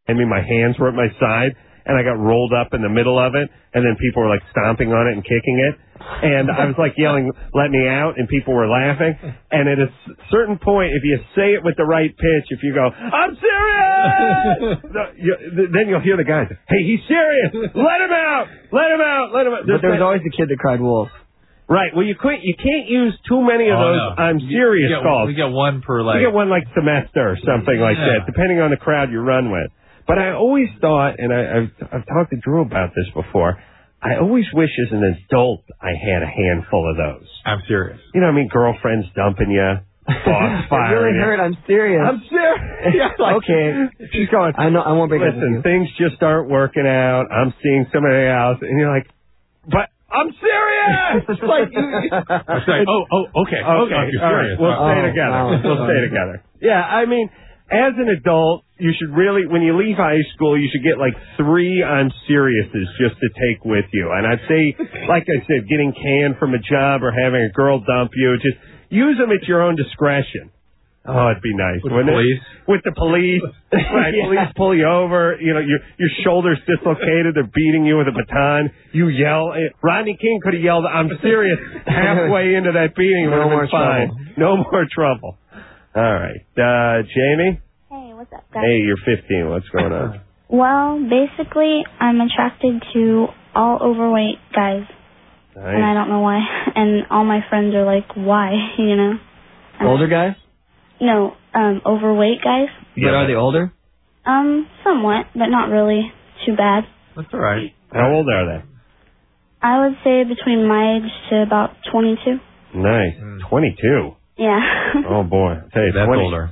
I mean, my hands were at my side, and I got rolled up in the middle of it, and then people were, like, stomping on it and kicking it. And I was, like, yelling, let me out, and people were laughing. And at a certain point, if you say it with the right pitch, if you go, I'm serious! Then you'll hear the guys, hey, he's serious! Let him out! Let him out! Let him out! But there was always the kid that cried wolf. Right. Well, you can't use too many of those I'm serious calls. We get one per, like... You get one, like, semester or something like that, depending on the crowd you run with. But I always thought, and I've talked to Drew about this before, I always wish as an adult I had a handful of those. I'm serious. You know what I mean? Girlfriends dumping you, boss firing you. It really hurt. I'm serious. I'm serious. Like, okay. She's going, I know. I won't break up with listen, you. things just aren't working out. I'm seeing somebody else. And you're like, but I'm serious. It's like, okay. Okay. You're serious. Right. We'll stay together. Wow. We'll stay together. Yeah, I mean, as an adult, you should really, when you leave high school, you should get like 3 I'm seriouses just to take with you. And I'd say, like I said, getting canned from a job or having a girl dump you, just use them at your own discretion. Oh, it'd be nice. With the police? With the police. Right, police pull you over. You know, your shoulder's dislocated. They're beating you with a baton. You yell. Rodney King could have yelled, I'm serious, halfway into that beating. No more fine. trouble. No more trouble. All right. Jamie? Hey, what's up, guys? Hey, you're 15. What's going on? Well, basically, I'm attracted to all overweight guys. Nice. And I don't know why. And all my friends are like, why, you know? Older guys? No, overweight guys. But are they older? Somewhat, but not really too bad. That's all right. How old are they? I would say between my age to about 22. Nice. 22. Yeah. Oh, boy. I'll tell you, That's 20, older.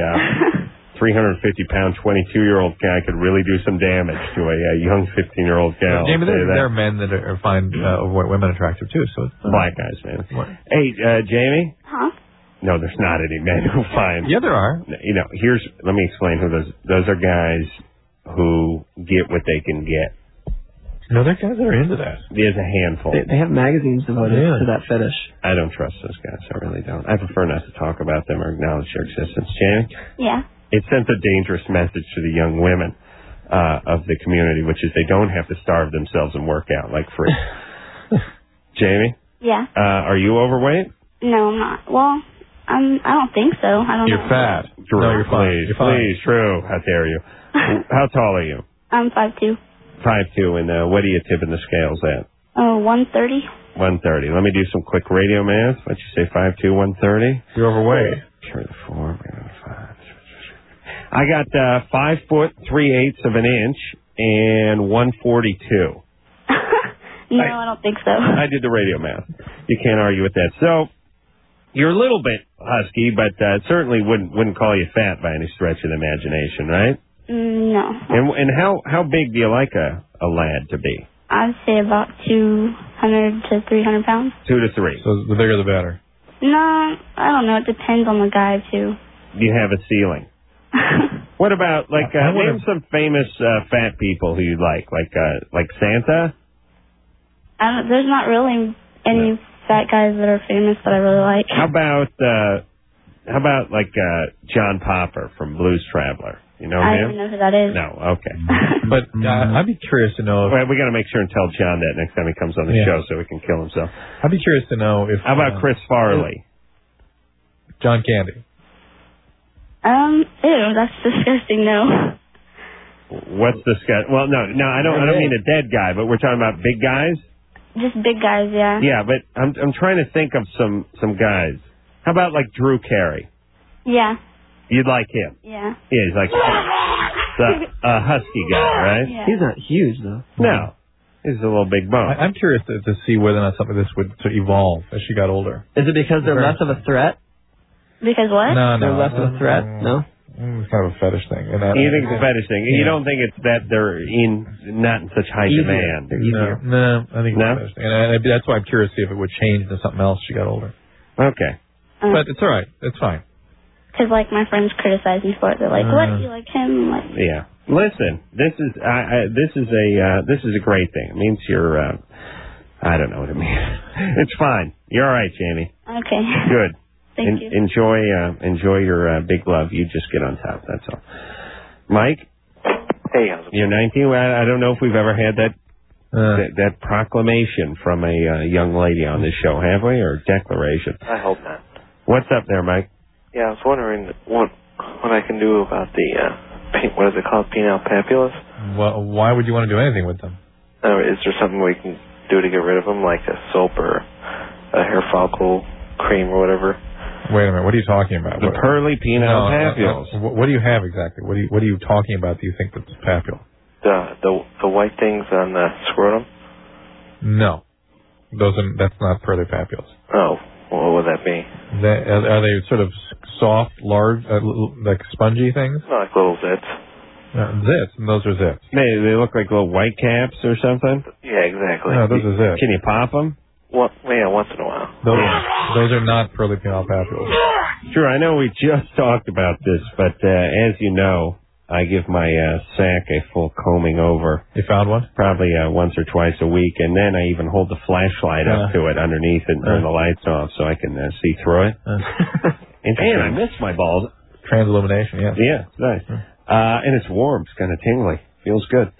350-pound, 22-year-old guy could really do some damage to a young 15-year-old gal. Jamie, there are men that find overweight women attractive, too. So it's, Black guys, man. What? Hey, Jamie? Huh? No, there's not any men who find... Yeah, there are. You know, let me explain who those are guys who get what they can get. No, there are guys that are into that. There's a handful. They have magazines devoted to that fetish. I don't trust those guys. I really don't. I prefer not to talk about them or acknowledge their existence. Jamie? Yeah. It sends a dangerous message to the young women of the community, which is they don't have to starve themselves and work out like free. Jamie? Yeah. Are you overweight? No, I'm not. Well, I don't think so. I don't know. You're fat. Drew, No, you're fine. please, please, Drew. How dare you? How tall are you? I'm 5'2". 5'2", and what do you tip in the scales at? 130. 130. Let me do some quick radio math. What'd you say, 5'2", 130? You're overweight. Sure, the 4, 5. I got 5 foot 3/8 of an inch and 142. No, I don't think so. I did the radio math. You can't argue with that. So you're a little bit husky, but certainly wouldn't call you fat by any stretch of the imagination, right? No. And how big do you like a lad to be? I'd say about 200 to 300 pounds. 2 to 3. So the bigger the better. No, I don't know. It depends on the guy, too. You have a ceiling. What about, name some famous fat people who you like Santa? There's not really any fat guys that are famous that I really like. How about John Popper from Blues Traveler? You know I him? don't even know who that is. No, okay. But I'd be curious to know. Well, we got to make sure and tell John that next time he comes on the show so he can kill himself. I'd be curious to know if. How about Chris Farley? John Candy. Ew, that's disgusting. No. What's disgusting? Well, no, I don't mean a dead guy, but we're talking about big guys. Just big guys, yeah. Yeah, but I'm trying to think of some guys. How about like Drew Carey? Yeah. You'd like him? Yeah. Yeah, he's like a husky guy, right? Yeah. He's not huge, though. No. He's a little big bone. I'm curious to see whether or not something like this would evolve as she got older. Is it because they're less of a threat? Because what? No. They're less of a threat? No? It's kind of a fetish thing. You think it's a fetish thing? Yeah. You don't think it's that they're not in such high demand? They're easier. No, I think it's a fetish thing. And that's why I'm curious to see if it would change into something else as she got older. Okay. But it's all right. It's fine. Because, my friends criticize me for it. They're like, what? You like him? I'm like, yeah. Listen, this is a great thing. It means you're, I don't know what it means. It's fine. You're all right, Jamie. Okay. Good. Thank you. Enjoy your big love. You just get on top. That's all. Mike? Hey, how's it You're 19? Well, I don't know if we've ever had that proclamation from a young lady on this show, have we? Or declaration? I hope not. What's up there, Mike? Yeah, I was wondering what I can do about the, what is it called, penile papulas? Well, why would you want to do anything with them? Is there something we can do to get rid of them, like a soap or a hair follicle cream or whatever? Wait a minute, what are you talking about? The pearly penile papules. What do you have exactly? What are you talking about? Do you think that's papule? The white things on the scrotum? No, that's not pearly papules. Oh, what would that be? Are they sort of soft, large, like spongy things? No, like little zits. Zits, and those are zits. They look like little white caps or something? Yeah, exactly. No, those are zits. Can you pop them? Yeah, once in a while. Those are not pearly penile papules. Sure, I know we just talked about this, but as you know, I give my sack a full combing over. You found one? Probably once or twice a week, and then I even hold the flashlight up to it underneath and turn the lights off so I can see through it. And I miss my balls. Transillumination, yeah. Yeah, it's nice. And it's warm. It's kind of tingly. Feels good.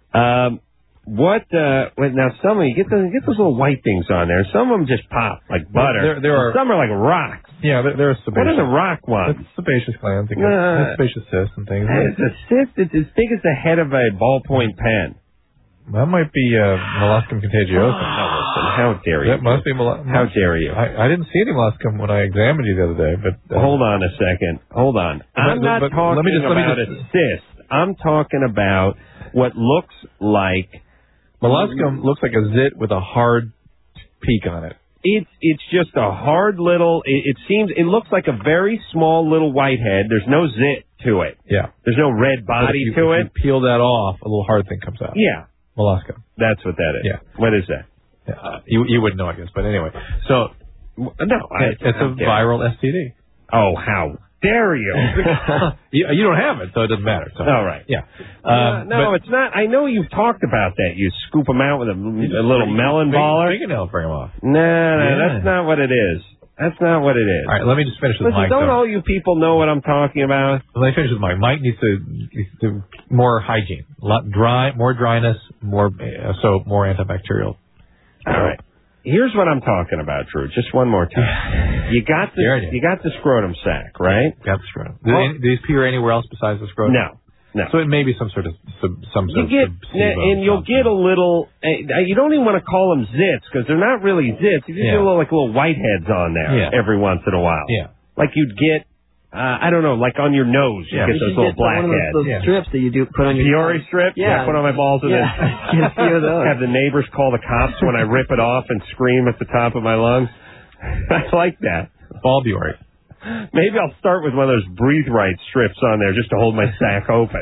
Now some of you get those little white things on there. Some of them just pop like butter. Some are like rocks. Yeah, they're sebaceous. What are the rock ones? It's sebaceous glands. Sebaceous cysts and things. It's a cyst. It's as big as the head of a ballpoint pen. That might be molluscum contagiosum. How dare you? That must be molluscum. How dare you? I didn't see any molluscum when I examined you the other day, but... Hold on a second. Hold on. I'm not talking about a cyst. I'm talking about what looks like... Molluscum looks like a zit with a hard peak on it. It's just a hard little... It looks like a very small little whitehead. There's no zit to it. Yeah. There's no red body to it. If you peel that off, a little hard thing comes out. Yeah. Molluscum. That's what that is. Yeah. What is that? You wouldn't know, I guess. But anyway. So, it's a viral STD. Oh, how dare you? You don't have it, so it doesn't matter. So. All right. Yeah. No, it's not. I know you've talked about that. You scoop them out with a little melon baller. Fingernail, bring them off. No, that's not what it is. That's not what it is. All right, let me just finish with Mike. Don't all you people know what I'm talking about? Let me finish with Mike. Mike needs to more hygiene, more dryness, more soap, more antibacterial. All right. Here's what I'm talking about, Drew. Just one more time. You got the scrotum sack, right? Got the scrotum. Do these appear anywhere else besides the scrotum? No. So it may be some sort of and you'll get a little. You don't even want to call them zits because they're not really zits. You just get little whiteheads on there every once in a while. Yeah. Like you'd get. I don't know, like on your nose, you get those little blackheads. Those strips that you do put on your Fiore strips? Yeah. I put on my balls and then have the neighbors call the cops when I rip it off and scream at the top of my lungs. I like that. Ball Biore. Maybe I'll start with one of those Breathe Right strips on there just to hold my sack open.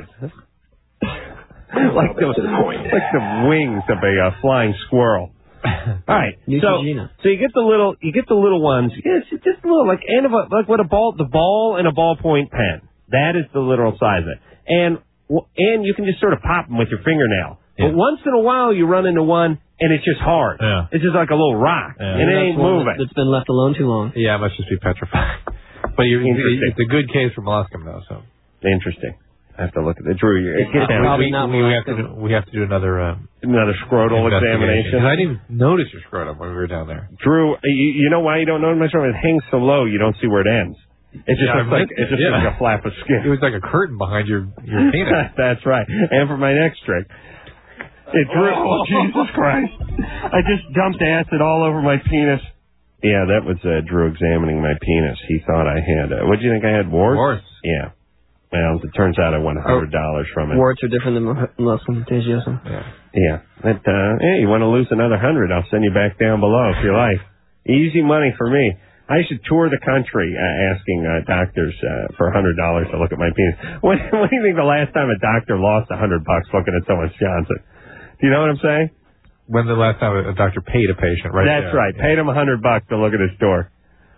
like the wings of a flying squirrel. All right, so you get the little ones. Yes, it's just a little like the ball in a ballpoint pen. That is the literal size of it, and you can just sort of pop them with your fingernail. Yeah. But once in a while, you run into one, and it's just hard. Yeah. It's just like a little rock, and it ain't moving. It's been left alone too long. Yeah, it must just be petrified. But it's a good case for molluscum, though. So interesting. I have to look at it. Drew, probably not we have to do another scrotal examination. I didn't even notice your scrotum when we were down there. Drew, you know why you don't notice my scrotum? It hangs so low you don't see where it ends. It just looks like a flap of skin. It was like a curtain behind your penis. That's right. And for my next trick, it drew. Oh, Jesus Christ! I just dumped acid all over my penis. Yeah, that was Drew examining my penis. He thought I had. What do you think I had? Warts? Warts. Yeah. Well, it turns out I won $100 from it. Warts are different than molluscum contagiosum. Yeah. But, hey, you want to lose another $100? I'll send you back down below if you like. Easy money for me. I should tour the country asking doctors for $100 to look at my penis. When do you think the last time a doctor lost $100 looking at someone's Johnson? Do you know what I'm saying? When the last time a doctor paid a patient, right? That's right. Paid him $100 to look at his door.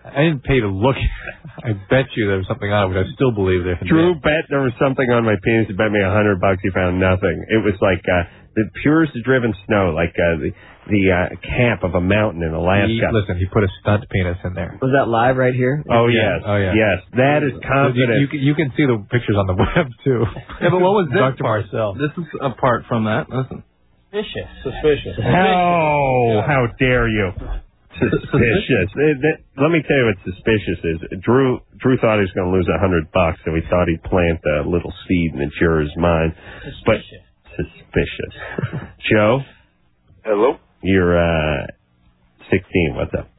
I didn't pay to look. I bet you there was something on it, but I still believe there. Drew bet there was something on my penis. He bet me $100. He found nothing. It was like the purest driven snow, like the cap of a mountain in Alaska. He put a stunt penis in there. Was that live right here? Oh, yes. Yes. That is confident. You can see the pictures on the web, too. Yeah, but what was this Dr. part? Marcel. This is apart from that. Listen. Suspicious. How dare you? Suspicious. Let me tell you what suspicious is. Drew thought he was going to lose $100, so he thought he'd plant a little seed in the juror's mind. But suspicious. Joe? Hello? You're 16. What's up?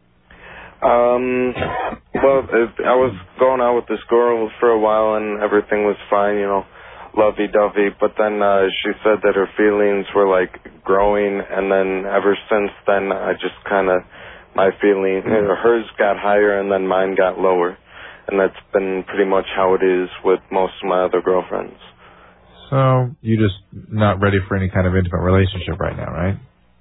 Well, I was going out with this girl for a while and everything was fine, lovey-dovey, but then she said that her feelings were like growing, and then ever since then I just kind of, my feeling, hers got higher and then mine got lower, and that's been pretty much how it is with most of my other girlfriends. So you're just not ready for any kind of intimate relationship right now, right?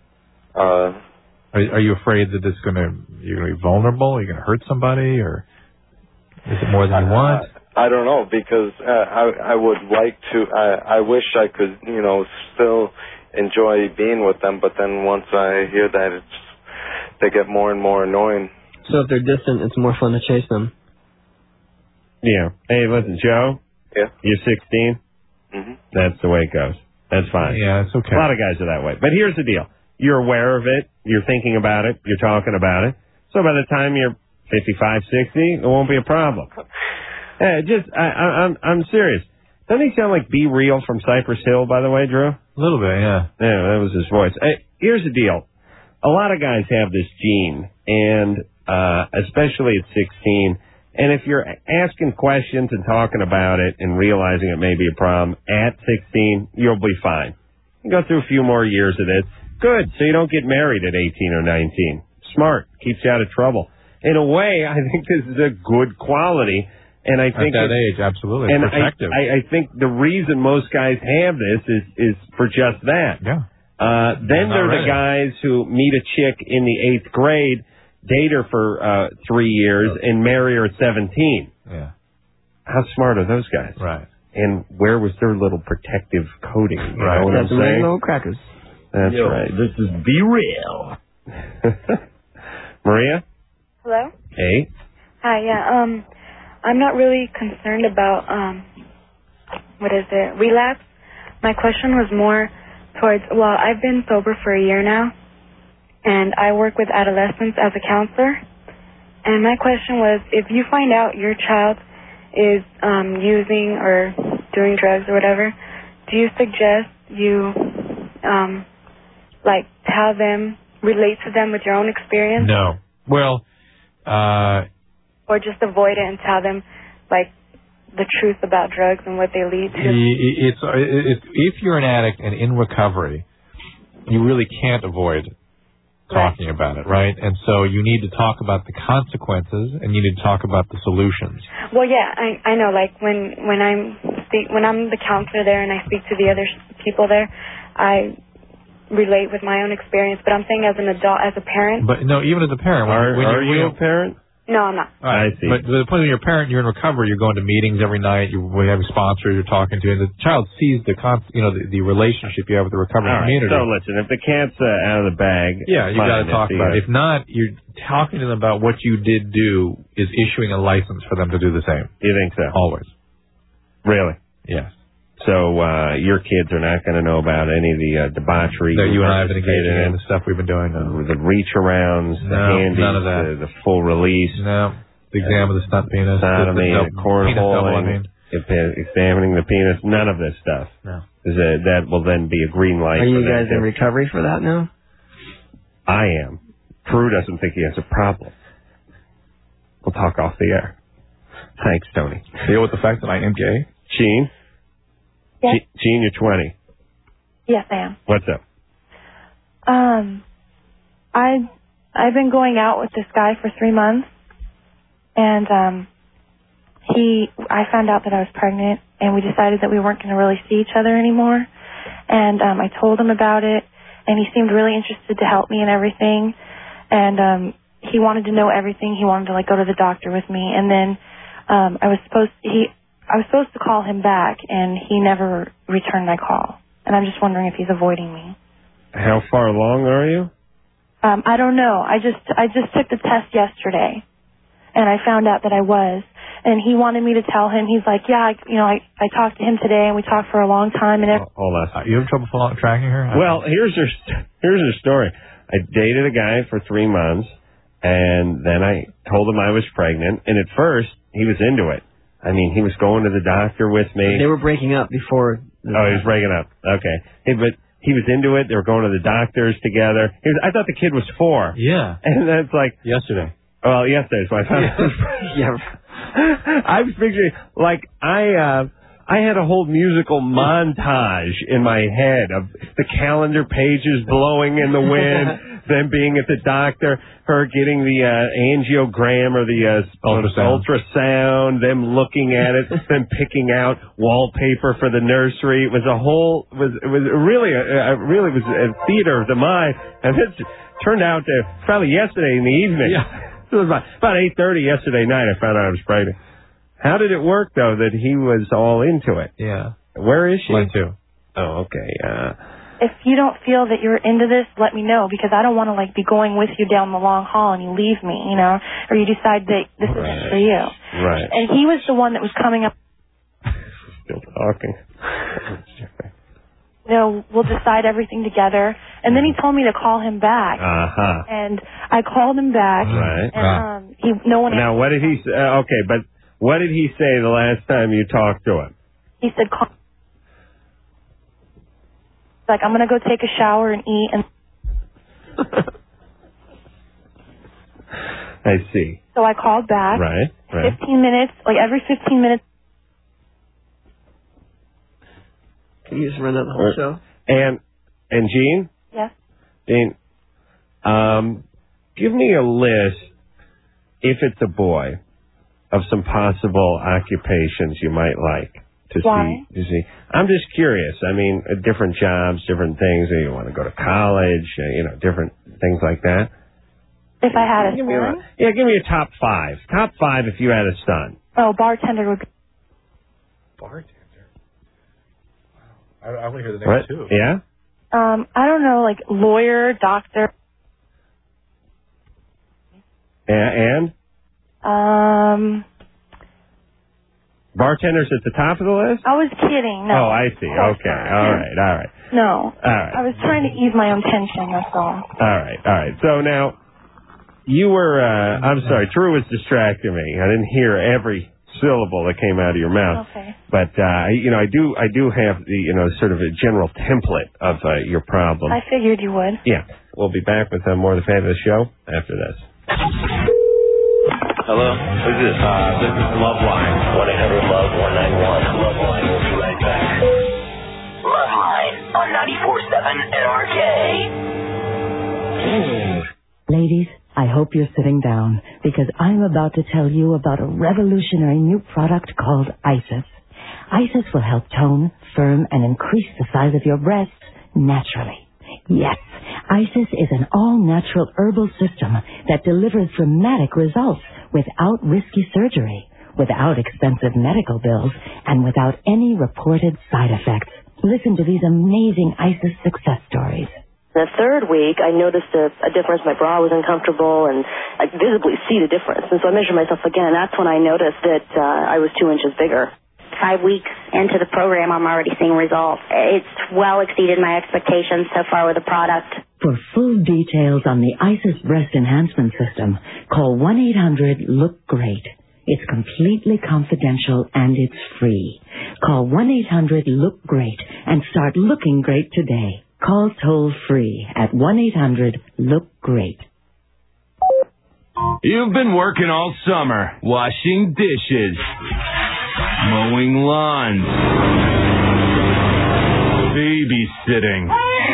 Are you afraid that you're gonna be vulnerable? Are you gonna hurt somebody, or is it more than you want? I don't know, because I would like to. I wish I could, still enjoy being with them, but then once I hear that, they get more and more annoying. So if they're distant, it's more fun to chase them. Yeah. Hey, listen, Joe. Yeah. You're 16. Mm-hmm. That's the way it goes. That's fine. Yeah, it's okay. A lot of guys are that way. But here's the deal. You're aware of it. You're thinking about it. You're talking about it. So by the time you're 55, 60, it won't be a problem. Hey, I'm serious. Doesn't he sound like Be Real from Cypress Hill, by the way, Drew? A little bit, yeah. Yeah, that was his voice. Hey, here's the deal. A lot of guys have this gene, and especially at 16. And if you're asking questions and talking about it and realizing it may be a problem at 16, you'll be fine. You go through a few more years of this. Good, so you don't get married at 18 or 19. Smart, keeps you out of trouble. In a way, I think this is a good quality. And I think at that age, absolutely, and protective. I think the reason most guys have this is for just that. Yeah. Then they're the guys who meet a chick in the 8th grade, date her for 3 years, and marry her at 17. Yeah. How smart are those guys? Right. And where was their little protective coating? You know what I'm Some saying? little crackers. That's right. This is Be Real. Maria? Hello? Hey. Hi, yeah. I'm not really concerned about, relapse. My question was more towards, I've been sober for a year now, and I work with adolescents as a counselor. And my question was, if you find out your child is using or doing drugs or whatever, do you suggest you, tell them, relate to them with your own experience? No. Well, or just avoid it and tell them, the truth about drugs and what they lead to? If you're an addict and in recovery, you really can't avoid talking about it, right? And so you need to talk about the consequences, and you need to talk about the solutions. Well, yeah, I know. When I'm the counselor there and I speak to the other people there, I relate with my own experience. But I'm saying as an adult, as a parent. But no, even as a parent, are you a parent? No, I'm not. Right. I see. But the point when you're a parent, you're in recovery. You're going to meetings every night. You're having sponsors. You're talking to, and the child sees the relationship you have with the recovery community. So listen, if the cat's out of the bag, yeah, you got to talk about it. If not, you're talking to them about what you did do is issuing a license for them to do the same. You think so? Always. Really? Yes. So your kids are not going to know about any of the debauchery that you and I have been engaged in, the stuff we've been doing. The reach-arounds, the handies, none of that. The full release. No. The exam of the stunt penis. Sodomy, the cornholing, examining the penis. None of this stuff. No. That will then be a green light. Are you guys in recovery for that now? I am. Drew doesn't think he has a problem. We'll talk off the air. Thanks, Tony. Deal with the fact that I am gay. Gene? Yes. Gene, you're 20. Yes, I am. What's up? I've been going out with this guy for 3 months, and I found out that I was pregnant, and we decided that we weren't going to really see each other anymore. And I told him about it, and he seemed really interested to help me and everything. And he wanted to know everything. He wanted to like go to the doctor with me, and then I was supposed to call him back, and he never returned my call. And I'm just wondering if he's avoiding me. How far along are you? I don't know. I just took the test yesterday, and I found out that I was. And he wanted me to tell him. He's like, yeah, I talked to him today, and we talked for a long time. And hold on. You have trouble tracking her? Well, here's her story. I dated a guy for 3 months, and then I told him I was pregnant. And at first, he was into it. I mean, he was going to the doctor with me. They were breaking up before. He was breaking up. Okay. But he was into it. They were going to the doctors together. I thought the kid was 4. Yeah. And that's like... Yesterday. Well, yesterday, so I found out. Yeah. I was picturing, like, I had a whole musical montage in my head of the calendar pages blowing in the wind, them being at the doctor, her getting the angiogram or the ultrasound, them looking at it, them picking out wallpaper for the nursery. It was really a theater of the mind, and it turned out to probably yesterday in the evening. Yeah. It was about 8:30 yesterday night. I found out I was pregnant. How did it work though that he was all into it? Yeah. Where is she? Mine too. Oh, okay. if you don't feel that you're into this, let me know, because I don't want to be going with you down the long haul and you leave me, or you decide that this isn't for you. Right. And he was the one that was coming up. Still talking. We'll decide everything together. And then he told me to call him back. Uh-huh. And I called him back. Right. And no one. Now, what did he say? Okay, but what did he say the last time you talked to him? He said, I'm going to go take a shower and eat. And I see. So I called back. Right. 15 minutes, every 15 minutes. Can you just run that the whole show? And Jean? Yes. Jean, give me a list, if it's a boy, of some possible occupations you might like to see. I'm just curious. I mean, different jobs, different things. You want to go to college, different things like that. If I had a son? Give me a top 5. Top 5 if you had a son. Oh, bartender would be. Bartender? I want to hear the next two. Yeah? I don't know, lawyer, doctor. And? Bartender's at the top of the list? I was kidding. No. Oh, I see. Okay. All right. No. All right. I was trying to ease my own tension, that's all. All right. So now, you were, I'm sorry, Drew was distracting me. I didn't hear every syllable that came out of your mouth. Okay. But, I do have the, sort of a general template of your problem. I figured you would. Yeah. We'll be back with more of the Fabulous Show after this. Hello? Who's this? This is Loveline. 1-800-LOVE-191. Loveline will be right back. Loveline on 94.7 NRK. Ladies, I hope you're sitting down, because I'm about to tell you about a revolutionary new product called Isis. Isis will help tone, firm, and increase the size of your breasts naturally. Yes, Isis is an all-natural herbal system that delivers dramatic results without risky surgery, without expensive medical bills, and without any reported side effects. Listen to these amazing Isis success stories. The third week, I noticed a difference. My bra was uncomfortable, and I could visibly see the difference. And so I measured myself again. That's when I noticed that I was 2 inches bigger. 5 weeks into the program, I'm already seeing results. It's well exceeded my expectations so far with the product. For full details on the Isis Breast Enhancement System, call 1-800-LOOK-GREAT. It's completely confidential and it's free. Call 1-800-LOOK-GREAT and start looking great today. Call toll-free at 1-800-LOOK-GREAT. You've been working all summer, washing dishes, mowing lawns, babysitting.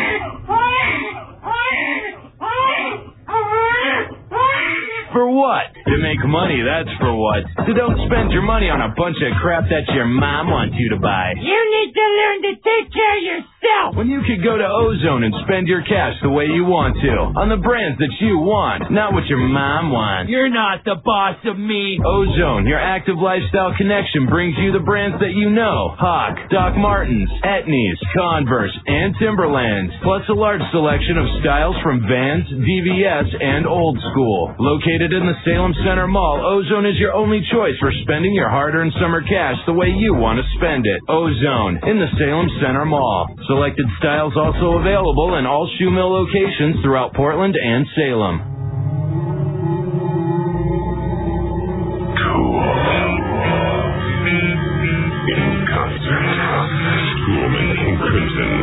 For what? To make money, that's for what. So don't spend your money on a bunch of crap that your mom wants you to buy. You need to learn to take care of yourself. deal! When you could go to Ozone and spend your cash the way you want to, on the brands that you want, not what your mom wants. You're not the boss of me. Ozone, your active lifestyle connection, brings you the brands that you know. Hawk, Doc Martens, Etnies, Converse, and Timberlands, plus a large selection of styles from Vans, DVS, and Old School. Located in the Salem Center Mall, Ozone is your only choice for spending your hard-earned summer cash the way you want to spend it. Ozone in the Salem Center Mall. Selected styles also available in all Shoe Mill locations throughout Portland and Salem. In concert, Schoolman and Crimson.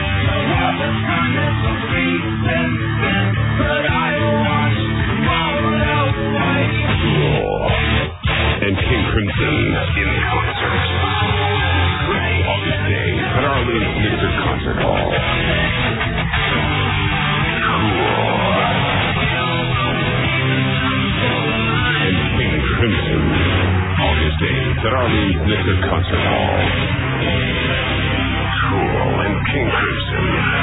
Cool and King Crimson in concert. August Day at Arlene's Mr. Concert Hall. Cool and King Crimson. August 8th at Arlene's Mr. Concert Hall. Cool and King Crimson.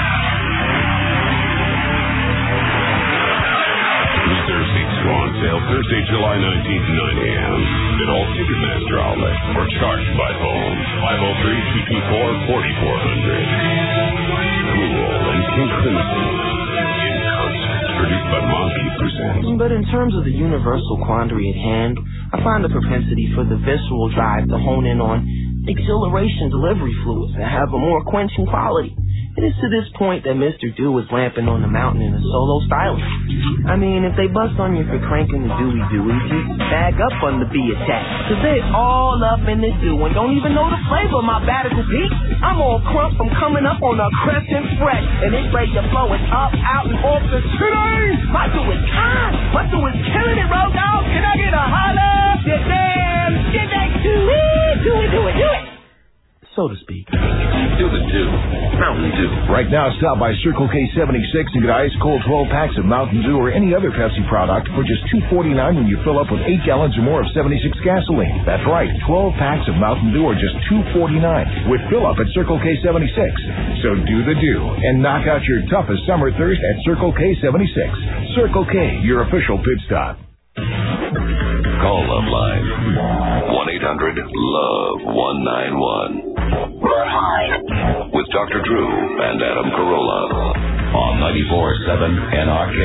Reserve seats go on sale Thursday, July 19th, 9 a.m. at all Ticketmaster outlets or charged by phone. 503-224-4400. Cool and King Crimson in concert. Produced by Monkey Presents. But in terms of the universal quandary at hand, I find a propensity for the visceral drive to hone in on exhilaration delivery fluids that have a more quenching quality. It is to this point that Mr. Do is lamping on the mountain in a solo style. I mean, if they bust on you for cranking the Dewey, just bag up on the B attack. Cause they all up in this do and don't even know the flavor of my Batical Peak. I'm all crump from coming up on a crescent fresh. And this radio flowing up, out, and off the city. My do is kind. My do is killing it, road dog. Can I get a holla? Yeah, damn. Get that do it. So to speak. Do the do. Mountain Dew. Right now, stop by Circle K76 and get ice cold 12 packs of Mountain Dew or any other Pepsi product for just $2.49 when you fill up with 8 gallons or more of 76 gasoline. That's right, 12 packs of Mountain Dew are just $2.49 with fill up at Circle K76. So do the do and knock out your toughest summer thirst at Circle K76. Circle K, your official pit stop. Call Loveline 1-800-LOVE-191. With Dr. Drew and Adam Carolla on 94.7 NRK.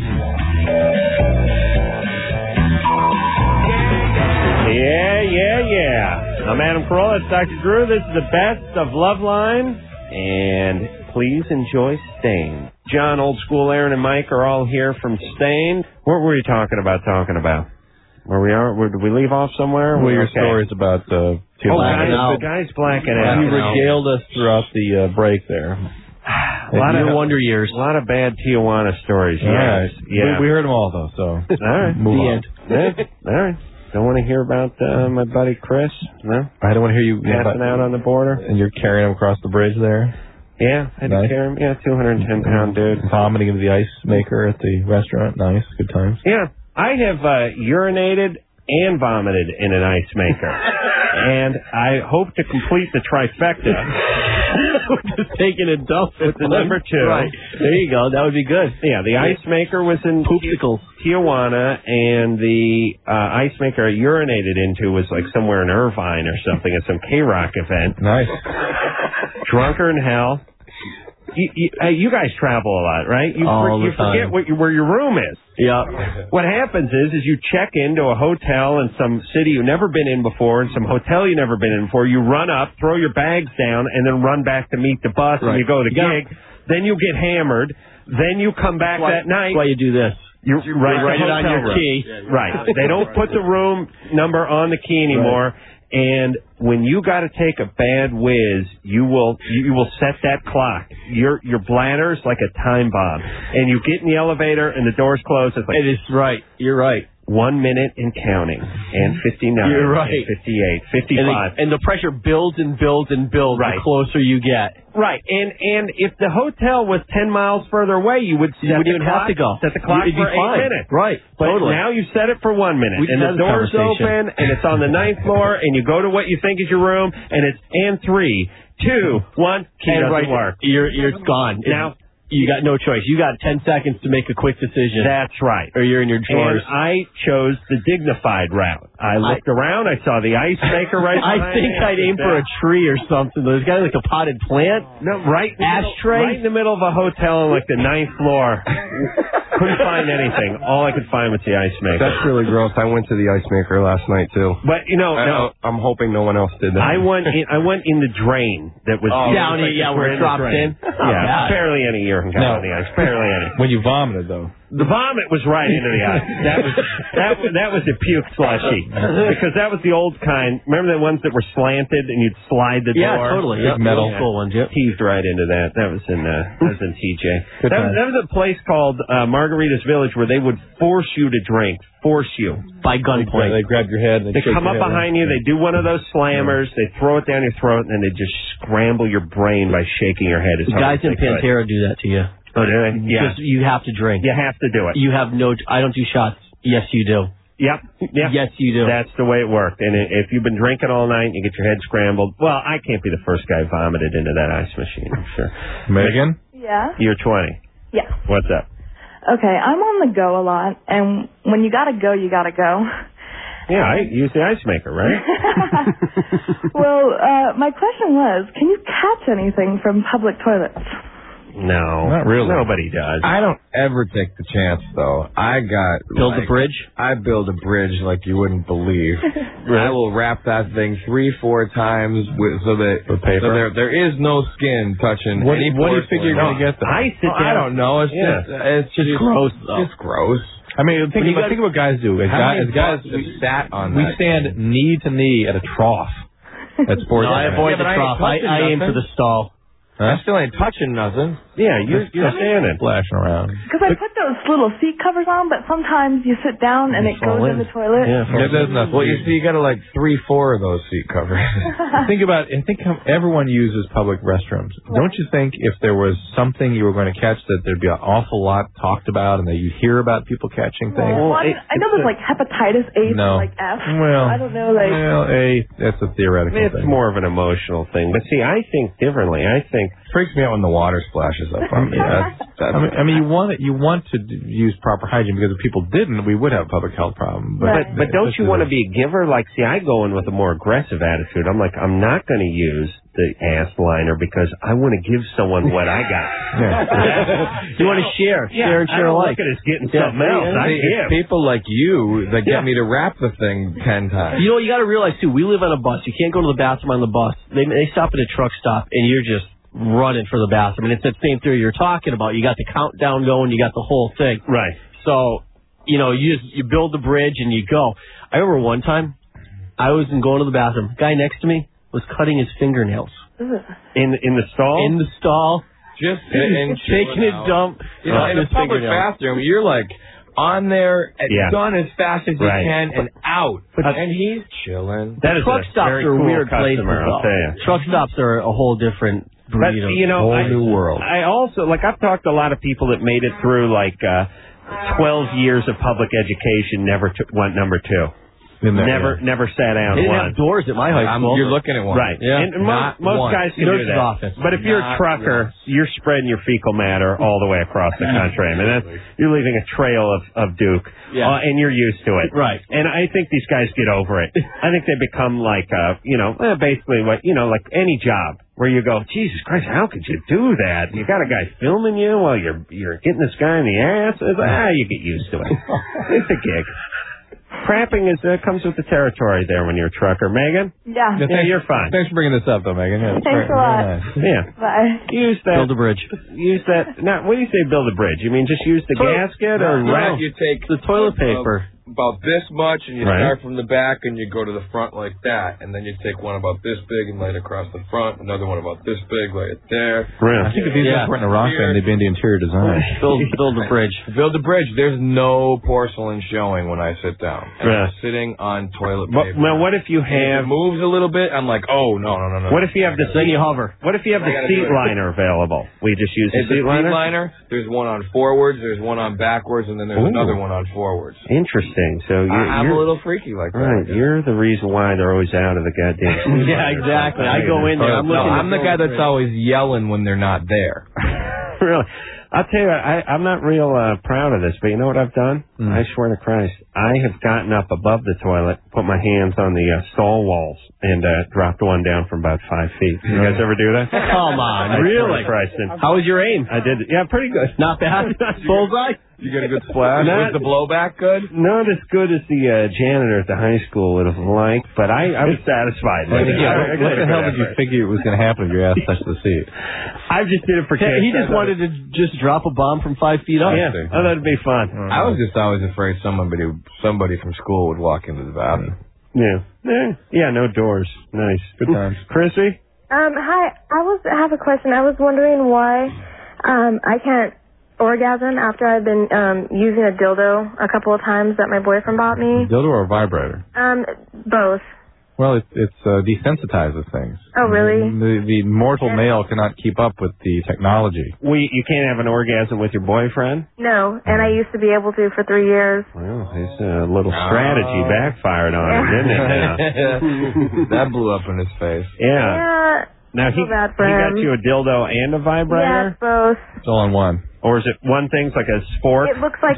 Yeah. I'm Adam Carolla. It's Dr. Drew. This is the best of Loveline. And please enjoy Stained. John, Old School, Aaron, and Mike are all here from Stained. What were you talking about? Where we are? Did we leave off somewhere? Well, your stories about the guy's blacking out. You regaled us throughout the break there. Wonder Years. A lot of bad Tijuana stories. All right. Yeah. We heard them all, though, so all right. Move on. All right. Don't want to hear about my buddy Chris? No? I don't want to hear you passing out on the border. And you're carrying him across the bridge there? Yeah, I had to carry him. Yeah, 210-pound dude. Vomiting into the ice maker at the restaurant. Nice. Good times. Yeah. I have urinated and vomited in an ice maker. And I hope to complete the trifecta. Just taking a dump with the number 2. Right. There you go. That would be good. Yeah, the ice maker was in Tijuana, and the ice maker I urinated into was like somewhere in Irvine or something at some K-Rock event. Nice. Drunker than hell. You guys travel a lot, right? You forget where your room is. Yeah. What happens is you check into a hotel in some city you've never been in before, and some hotel you've never been in before. You run up, throw your bags down, and then run back to meet the bus, and you go to the gig. Then you get hammered. Then you come back that night. That's why you do this. You write it on your key. Right. They don't put the room number on the key anymore. Right. And when you got to take a bad whiz, you will set that clock. Your bladder's like a time bomb, and you get in the elevator and the doors close. It's like, it is right. You're right. 1 minute and counting, and 59, You're right. and 58, 55. And the pressure builds and builds and builds the closer you get. Right, and if the hotel was 10 miles further away, you would set the clock, have to go. Set the clock for 8 minutes. Right, but totally. now you set it for 1 minute, and the door's open, and it's on the 9th floor, and you go to what you think is your room, and it's and 3. 2, 1. Key doesn't work. You're gone. Now, you got no choice. You got 10 seconds to make a quick decision. That's right. Or you're in your drawers. And I chose the dignified route. I looked around. I saw the ice maker right behind I think me. I'd aim for a tree or something. There's got like a potted plant. No, right ashtray. Right in the middle of a hotel on like the 9th floor. Couldn't find anything. All I could find was the ice maker. That's really gross. I went to the ice maker last night too. But I'm hoping no one else did that. I went in the drain that was down here. Yeah, where it drops in. Yeah, barely any urine got on the ice. Barely any. When you vomited, though. The vomit was right into the ice. That was a puke slushy because that was the old kind. Remember the ones that were slanted and you'd slide the door? Yeah, totally. Big metal. Full ones. Yep. Heaved right into that. That was in TJ. That was a place called Margarita's Village where they would force you to drink. Force you by gunpoint. They grab your head. And they come up behind you. They do one of those slammers. They throw it down your throat and then they just scramble your brain by shaking your head. The guys in Pantera do that to you. Oh, do they? Yeah. Because you have to drink. You have to do it. You have no. I don't do shots. Yes, you do. Yep. Yes, you do. That's the way it worked. And if you've been drinking all night, you get your head scrambled. Well, I can't be the first guy vomited into that ice machine, I'm sure. Megan? Yeah? You're 20. Yeah. What's up? Okay, I'm on the go a lot, and when you gotta go, you gotta go. Yeah, I use the ice maker, right? Well, my question was, can you catch anything from public toilets? No. Not really. Nobody does. I don't ever take the chance, though. Build a bridge? I build a bridge like you wouldn't believe. I will wrap that thing 3-4 times so that there is no skin touching any porcelain. What do you figure you're going to get, though? I don't know. It's just gross, though. It's gross. I mean, think of what guys do. As guys, we sat on we that. stand knee to knee at a trough. That's sports. No, I avoid the trough. I aim for the stall. I still ain't touching nothing. Yeah, you're standing. Splashing around. Because I put those little seat covers on, but sometimes you sit down and it goes in the toilet. Yeah, there's nothing. Well, you see, you got to like 3-4 of those seat covers. Think how everyone uses public restrooms. Don't you think if there was something you were going to catch that there'd be an awful lot talked about and that you hear about people catching things? Well, I know there's like hepatitis A to like F. Well, I don't know. Like, that's a theoretical thing. It's more of an emotional thing. But see, I think differently. I think it freaks me out when the water splashes up on me. I mean, you want to use proper hygiene because if people didn't, we would have a public health problem. But don't you want to be a giver? Like, see, I go in with a more aggressive attitude. I'm like, I'm not going to use the ass liner because I want to give someone what I got. You want to share. Share and share alike. Look at us getting something else. I give. People like you that get me to wrap the thing 10 times. You know, you got to realize, too, we live on a bus. You can't go to the bathroom on the bus. They stop at a truck stop, and you're just running for the bathroom. And it's that same theory you're talking about. You got the countdown going. You got the whole thing. Right. So, you know, you build the bridge and you go. I remember one time I was going to the bathroom. Guy next to me was cutting his fingernails. In the stall? In the stall. Just taking a dump. You know, in a public bathroom, you're like on there, done as fast as you can, and out. And he's chilling. That is truck a stops very are cool weird places. I'll tell you. Truck stops are a whole different breed of whole new world. I also, I've talked to a lot of people that made it through 12 years of public education, never went number 2. Never sat down They didn't once. have doors at my high school. You're looking at one. Right. Yeah. And most guys can do that. Office. But if you're a trucker, you're spreading your fecal matter all the way across the country. I mean, you're leaving a trail of Duke. Yeah. And you're used to it. Right. And I think these guys get over it. I think they become basically like any job where you go, Jesus Christ, how could you do that? You got a guy filming you while you're getting this guy in the ass. It's you get used to it. It's a gig. Crapping comes with the territory there when you're a trucker. Megan? Yeah. You're fine. Thanks for bringing this up, though, Megan. Yeah, Thanks a lot. Nice. Yeah. Bye. Use that. Build a bridge. Use that. Now, when you say build a bridge, you mean just use the gasket or wrap? You take the toilet paper. About this much, and you start from the back, and you go to the front like that, and then you take one about this big and lay it across the front, another one about this big, lay it there. I think if these guys were in a rock band, they'd be into interior design. Build a bridge. Build a bridge. There's no porcelain showing when I sit down. And I'm sitting on toilet paper. Now, what if you have... It moves a little bit, I'm like, oh, no. What if you have then you hover. What if you have the seat liner available? We just use the seat liner? There's one on forwards, there's one on backwards, and then there's another one on forwards. Interesting. thing. So I'm you're a little freaky like that. right. You're the reason why they're always out of the goddamn. Yeah, exactly. I go in there. I'm the guy that's always yelling when they're not there. Really. I'll tell you what, I'm not real proud of this, but you know what I've done? I swear to Christ, I have gotten up above the toilet, put my hands on the stall walls, and dropped one down from about 5 feet. You guys ever do that? Come on, I really? swear to Christ, and How was your aim? I did. Yeah, pretty good. Not bad. Bullseye. You get a good splash? Was the blowback good? Not as good as the janitor at the high school would have liked, but I was satisfied. What the hell did you figure it was going to happen if your ass touched the seat? I just did it for kids. He just wanted to just drop a bomb from 5 feet up. Yeah, I thought it'd be fun. I was just always afraid somebody from school would walk into the bathroom. Yeah, no doors. Nice. Good times. Chrissy? Hi. I have a question. I was wondering why I can't orgasm after I've been using a dildo a couple of times that my boyfriend bought me. Dildo or a vibrator? Both. Well, it desensitizes things. Oh, really? The mortal male cannot keep up with the technology. You can't have an orgasm with your boyfriend? No, and I used to be able to for 3 years. Well, his little strategy backfired on him, didn't it? Now? That blew up in his face. Yeah. Now, he got you a dildo and a vibrator? Yes, both. It's all in one. Or is it one thing's like a spork? It looks like...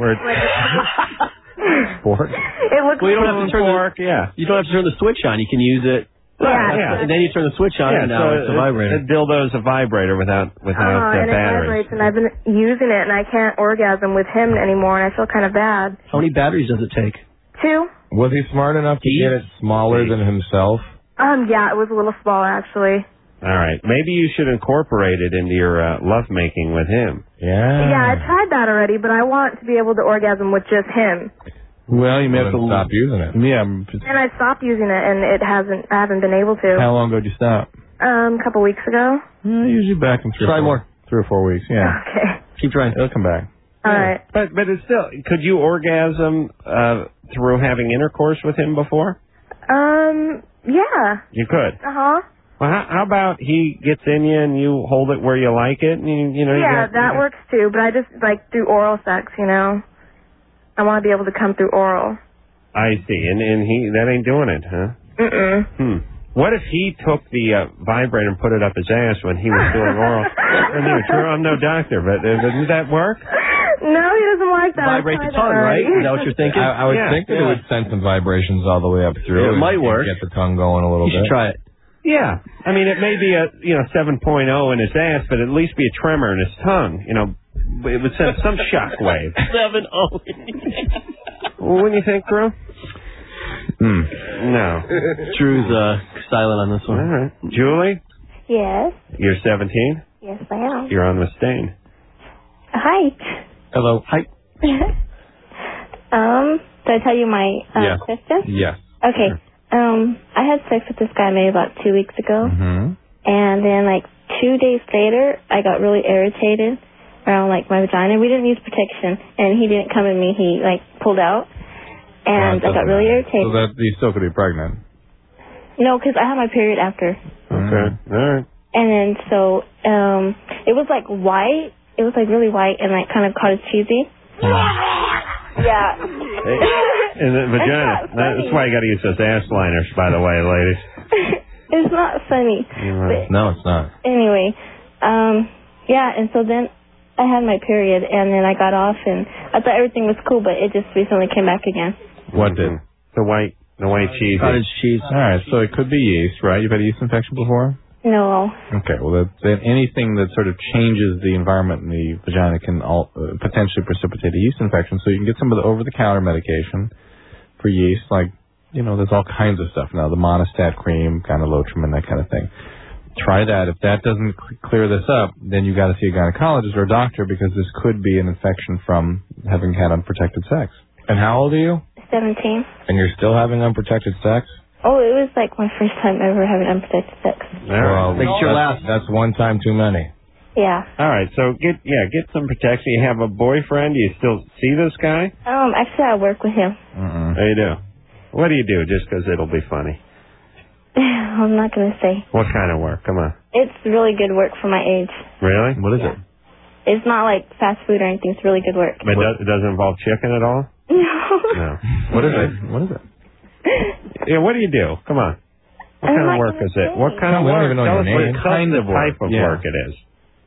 Spork? It looks well, you don't have to turn You don't have to turn the switch on. You can use it. Yeah. And then you turn the switch on, and now it's a vibrator. A dildo is a vibrator without and batteries. it vibrates, and I've been using it, and I can't orgasm with him anymore, and I feel kind of bad. How many batteries does it take? 2. Was he smart enough to get it smaller than himself? Yeah, it was a little small, actually. All right. Maybe you should incorporate it into your lovemaking with him. Yeah, I tried that already, but I want to be able to orgasm with just him. Well, you may have to stop using it. Yeah. And I stopped using it, and I haven't been able to. How long ago did you stop? A couple weeks ago. Usually back in 3 or 4 weeks. Yeah. Okay. Keep trying. It'll come back. All right. But it's still, could you orgasm through having intercourse with him before? Yeah. You could. Uh-huh. Well, how about he gets in you and you hold it where you like it? And Yeah, that works too, but I just like through oral sex, I want to be able to come through oral. I see. And that ain't doing it, huh? Mm-mm. What if he took the vibrator and put it up his ass when he was doing oral? I'm no doctor, but doesn't that work? No, he doesn't like that. Vibrate the tongue, right? Is that what you're thinking? I would think that it would send some vibrations all the way up through. It might work. Get the tongue going a little bit. You should try it. Yeah. I mean, it may be a 7.0 in his ass, but at least be a tremor in his tongue. It would send some shock wave. 7.0. What do you think, Drew? No. Drew's silent on this one. All right. Julie? Yes. You're 17? Yes, I am. You're on Mustaine. Hi. Hello. Hi. Did I tell you my question? Yes. Okay. I had sex with this guy maybe about 2 weeks ago. Mm-hmm. And then 2 days later, I got really irritated around my vagina. We didn't use protection, and he didn't come at me. He pulled out, and I got really irritated. So that you still could be pregnant. No, because I had my period after. Okay. All right. And then so it was white. It was really white and kind of cottage cheesy. Yeah. And the vagina. That's why you got to use those ass liners, by the way, ladies. It's not funny. Right. No, it's not. Anyway, yeah, and so then I had my period, and then I got off, and I thought everything was cool, but it just recently came back again. What did? The white cheese. Cottage cheese. All right, so it could be yeast, right? You've had a yeast infection before? No. Okay, well, then anything that sort of changes the environment in the vagina can potentially precipitate a yeast infection. So you can get some of the over-the-counter medication for yeast, there's all kinds of stuff now, the Monistat cream, Gyne-Lotrimin, that kind of thing. Try that. If that doesn't clear this up, then you got to see a gynecologist or a doctor because this could be an infection from having had unprotected sex. And how old are you? 17. And you're still having unprotected sex? Oh, it was my first time ever having unprotected sex. Well, it's your last. That's one time too many. Yeah. All right, so get some protection. You have a boyfriend? Do you still see this guy? Actually, I work with him. Oh, you do? What do you do? Just because it'll be funny. I'm not going to say. What kind of work? Come on. It's really good work for my age. Really? What is it? It's not fast food or anything. It's really good work. But it doesn't involve chicken at all? No. No. What is it? What is it? Yeah, what do you do? Come on. What kind of work is it? What kind of We work? don't even know Tell your us name. what kind of type of Yeah. work it is.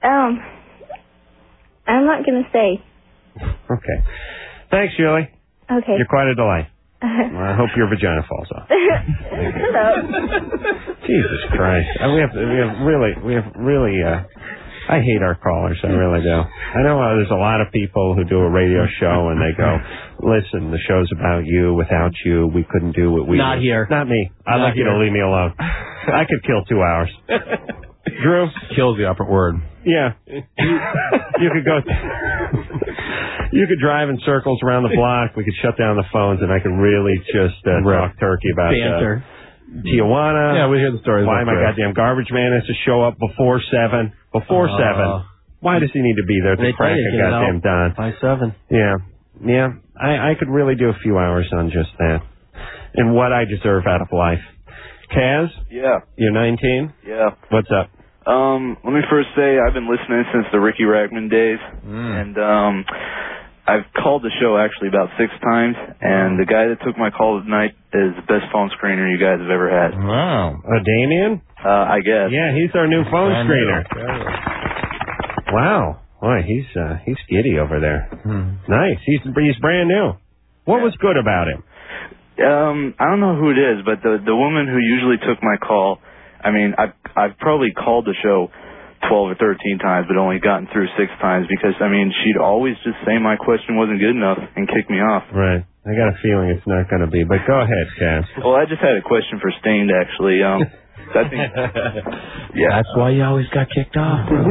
I'm not going to say. Okay. Thanks, Julie. Okay. You're quite a delight. Well, I hope your vagina falls off. Shut up. Jesus Christ. We have really, I hate our callers. I really do. I know there's a lot of people who do a radio show and they go, listen, the show's about you. Without you, we couldn't do what we Not do. here. Not me. I'd Not like you to here. leave me alone. I could kill 2 hours. Drew? Kills the upper word. Yeah. You could go... You could drive in circles around the block. We could shut down the phones, and I could really just talk turkey about Banter. Tijuana. Yeah, we hear the stories. Why my goddamn garbage man has to show up before 7. Before 7. Why does he need to be there to They crack tell you a to get it goddamn out Don? by 7. Yeah. I could really do a few hours on just that. And what I deserve out of life. Kaz? Yeah. You're 19? Yeah. What's up? Let me first say I've been listening since the Ricky Rackman days, and I've called the show actually about 6 times, and the guy that took my call tonight is the best phone screener you guys have ever had. Wow. Damien? I guess. Yeah, he's our new phone Brand screener. new. Wow. Boy, he's giddy over there. Nice. He's brand new. What was good about him? I don't know who it is, but the woman who usually took my call, I mean, I've probably called the show 12 or 13 times, but only gotten through 6 times because, I mean, she'd always just say my question wasn't good enough and kick me off. Right. I got a feeling it's not going to be, but go ahead, Cass. Well, I just had a question for Stained, actually. I think, yeah. That's why you always got kicked off, bro.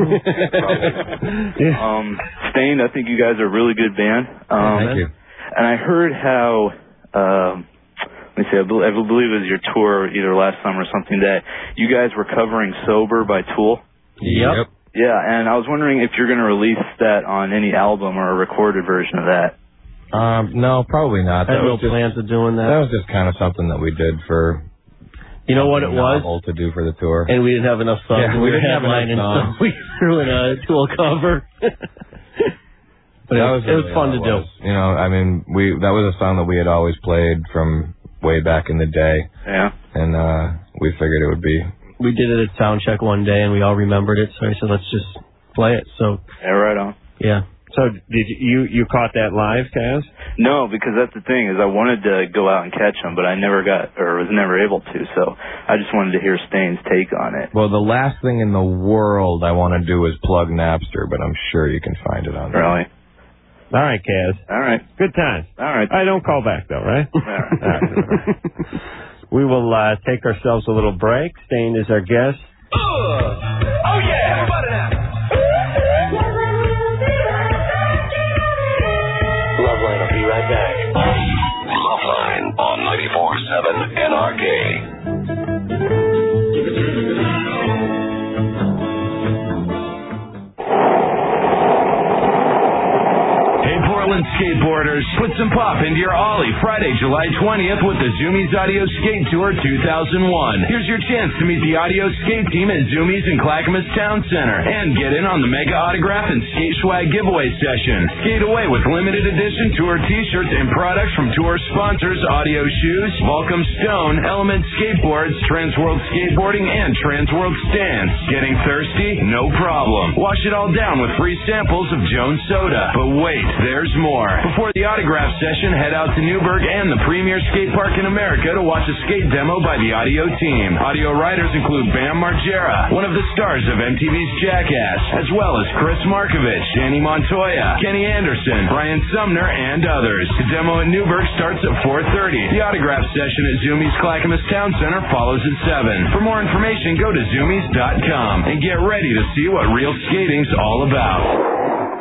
Stained, I think you guys are a really good band. Thank you. And I heard how, let me see, I believe it was your tour either last summer or something that you guys were covering Sober by Tool. Yep. Yeah, and I was wondering if you're going to release that on any album or a recorded version of that. No, probably not. I had no plans of doing that. That was just kind of something that we did for. You know what it was? Novel to do for the tour. And we didn't have enough songs. Yeah, we we were didn't have enough headlining, songs. so we threw in a Tool cover. But it was really fun all to it do. was. You know, I mean, that was a song that we had always played from way back in the day. Yeah. And we figured it would be. We did it at sound check one day, and we all remembered it. So I said, let's just play it. So Yeah, right on. yeah. So did you caught that live, Kaz? No, because that's the thing is I wanted to go out and catch them, but I never got or was never able to. So I just wanted to hear Stain's take on it. Well, the last thing in the world I want to do is plug Napster, but I'm sure you can find it on there. Really? All right, Kaz. All right. Good times. All right. I don't call back, though, right? All right. We will take ourselves a little break. Stain is our guest. Oh yeah, everybody now. Loveline will be right back. Loveline on 94.7 NRK. Hey, Portland skateboarders, put some pop into your Ollie Friday, July 20th with the Zoomies Audio Skate Tour 2001. Here's your chance to meet the Audio Skate team at Zoomies in Clackamas Town Center and get in on the mega autograph and skate swag giveaway session. Skate away with limited edition tour t-shirts and products from tour sponsors Audio Shoes, Volcom Stone, Element Skateboards, Transworld Skateboarding, and Transworld Stance. Getting thirsty? No problem. Wash it all down with free samples of Jones Soda. But wait, there's more. Before the autograph session, head out to Newburgh and the premier skate park in America to watch a skate demo by the Audio team. Audio riders include Bam Margera, one of the stars of MTV's Jackass, as well as Chris Markovich, Danny Montoya, Kenny Anderson, Brian Sumner, and others. The demo in Newburgh starts at 4:30. The autograph session at Zoomies Clackamas Town Center follows at 7. For more information, go to zoomies.com and get ready to see what real skating's all about.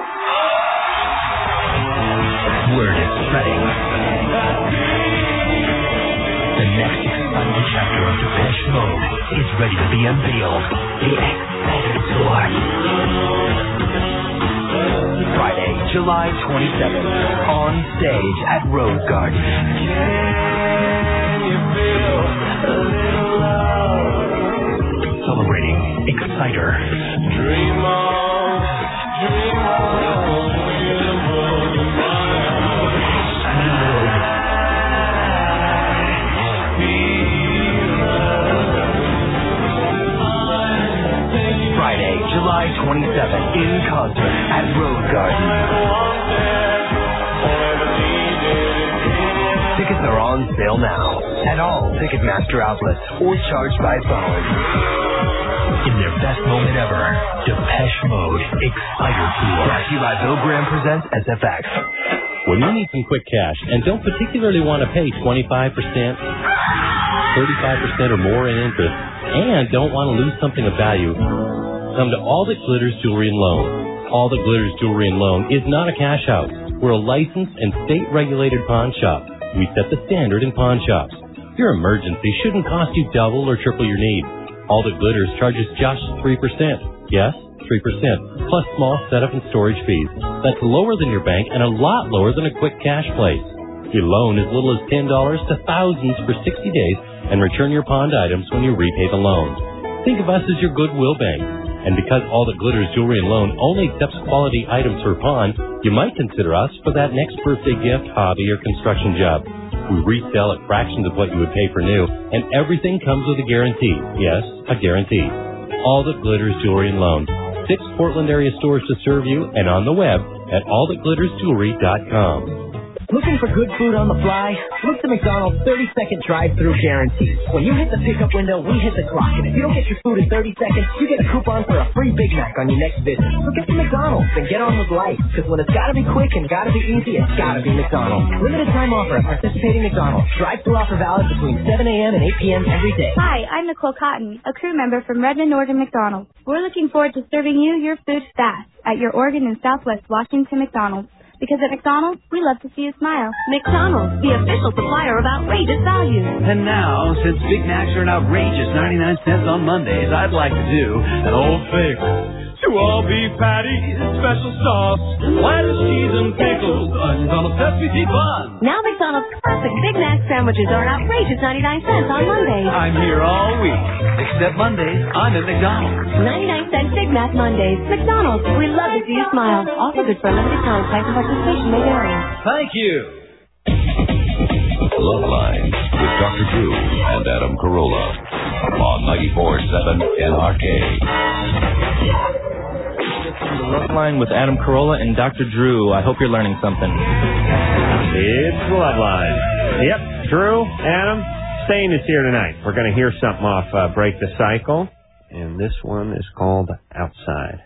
Word is spreading. The next exciting chapter of Depeche Mode is ready to be unveiled. The X-Factor Tour. Friday, July 27th, on stage at Rose Garden. Celebrating Exciter. Dream on, dream on. in concert at Rose Garden. Tickets are on sale now at all Ticketmaster outlets or charged by phone. In their best moment ever, Depeche Mode Exciter Tour. Brought to you by Bill Graham presents SFX. When you need some quick cash and don't particularly want to pay 25%, 35% or more in interest, and don't want to lose something of value, come to All That Glitters Jewelry and Loan. All That Glitters Jewelry and Loan is not a cash house. We're a licensed and state-regulated pawn shop. We set the standard in pawn shops. Your emergency shouldn't cost you double or triple your need. All That Glitters charges just 3%. Yes, 3%, plus small setup and storage fees. That's lower than your bank and a lot lower than a quick cash place. We loan as little as $10 to thousands for 60 days and return your pawned items when you repay the loan. Think of us as your Goodwill Bank. And because All That Glitters Jewelry and Loan only accepts quality items for pawn, you might consider us for that next birthday gift, hobby, or construction job. We resell at fractions of what you would pay for new, and everything comes with a guarantee. Yes, a guarantee. All That Glitters Jewelry and Loan. 6 Portland area stores to serve you and on the web at allthatglittersjewelry.com. Looking for good food on the fly? Look to McDonald's 30-second drive-thru guarantee. When you hit the pickup window, we hit the clock. And if you don't get your food in 30 seconds, you get a coupon for a free Big Mac on your next visit. So get to McDonald's and get on with life. Because when it's got to be quick and got to be easy, it's got to be McDonald's. Limited time offer at participating McDonald's. Drive-thru offer valid between 7 a.m. and 8 p.m. every day. Hi, I'm Nicole Cotton, a crew member from Redmond Northern McDonald's. We're looking forward to serving you your food fast at your Oregon and Southwest Washington McDonald's. Because at McDonald's, we love to see you smile. McDonald's, the official supplier of outrageous value. And now, since Big Macs are an outrageous 99 cents on Mondays, I'd like to do an old favorite. 2 all-beef patties, special sauce, lettuce, cheese, and pickles, onions on a sesame seed bun. Now McDonald's classic Big Mac sandwiches are an outrageous 99 cents on Mondays. I'm here all week. Except Mondays, I'm at McDonald's. 99-cent Big Mac Mondays. McDonald's, we love to see you smile. Also good for a limited time. Price and participation may vary. Thank you. Love Line with Dr. Drew and Adam Carolla on 94.7 NRK. Love Line with Adam Carolla and Dr. Drew. I hope you're learning something. It's Love Line. Yep, Drew, Adam, Stain is here tonight. We're going to hear something off Break the Cycle, and this one is called Outside.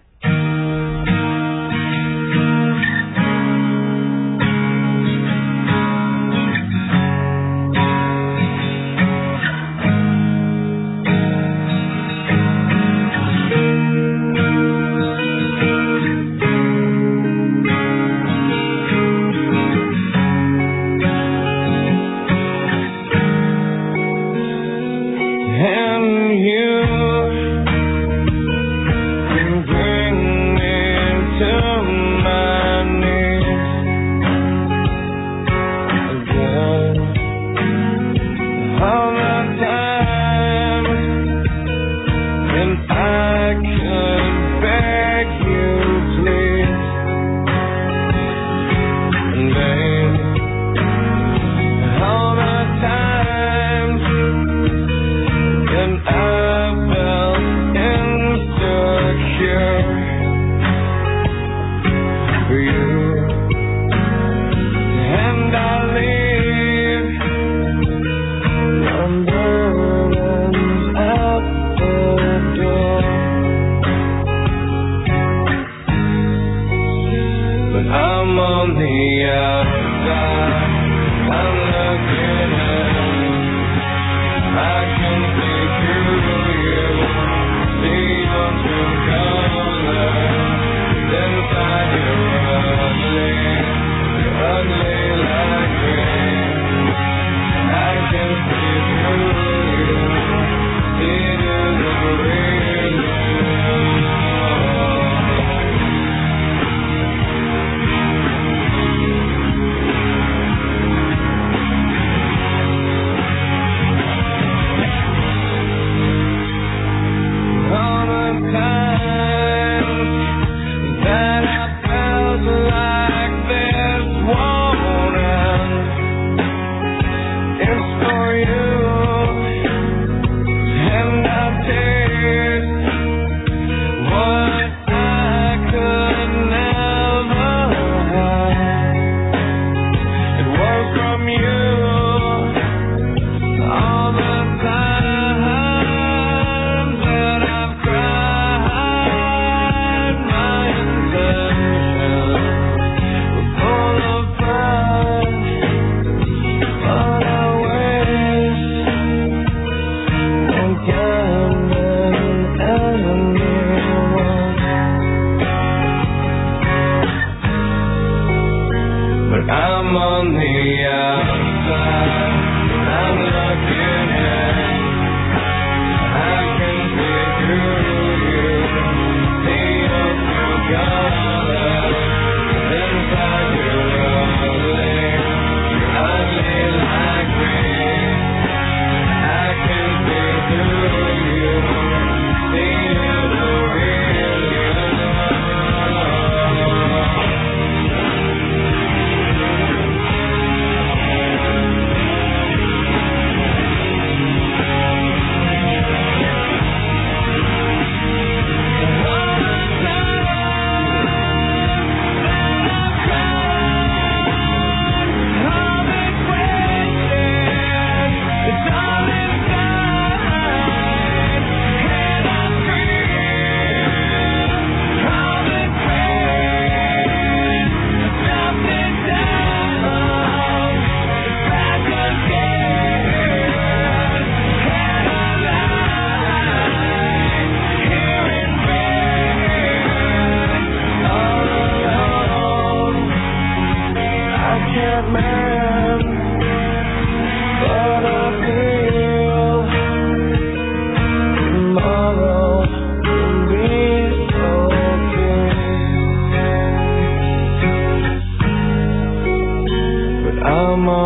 That I felt like this war.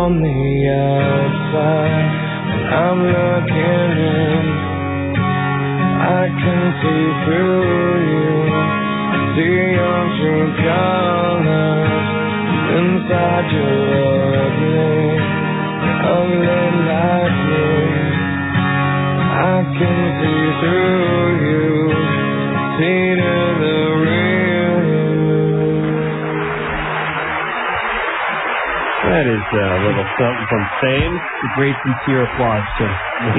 on the outside. When I'm looking in, I can see through you. See your true colors inside your ugly like me. I can see through you. See to the real you. That is a little something from Stain. A great sincere applause, too.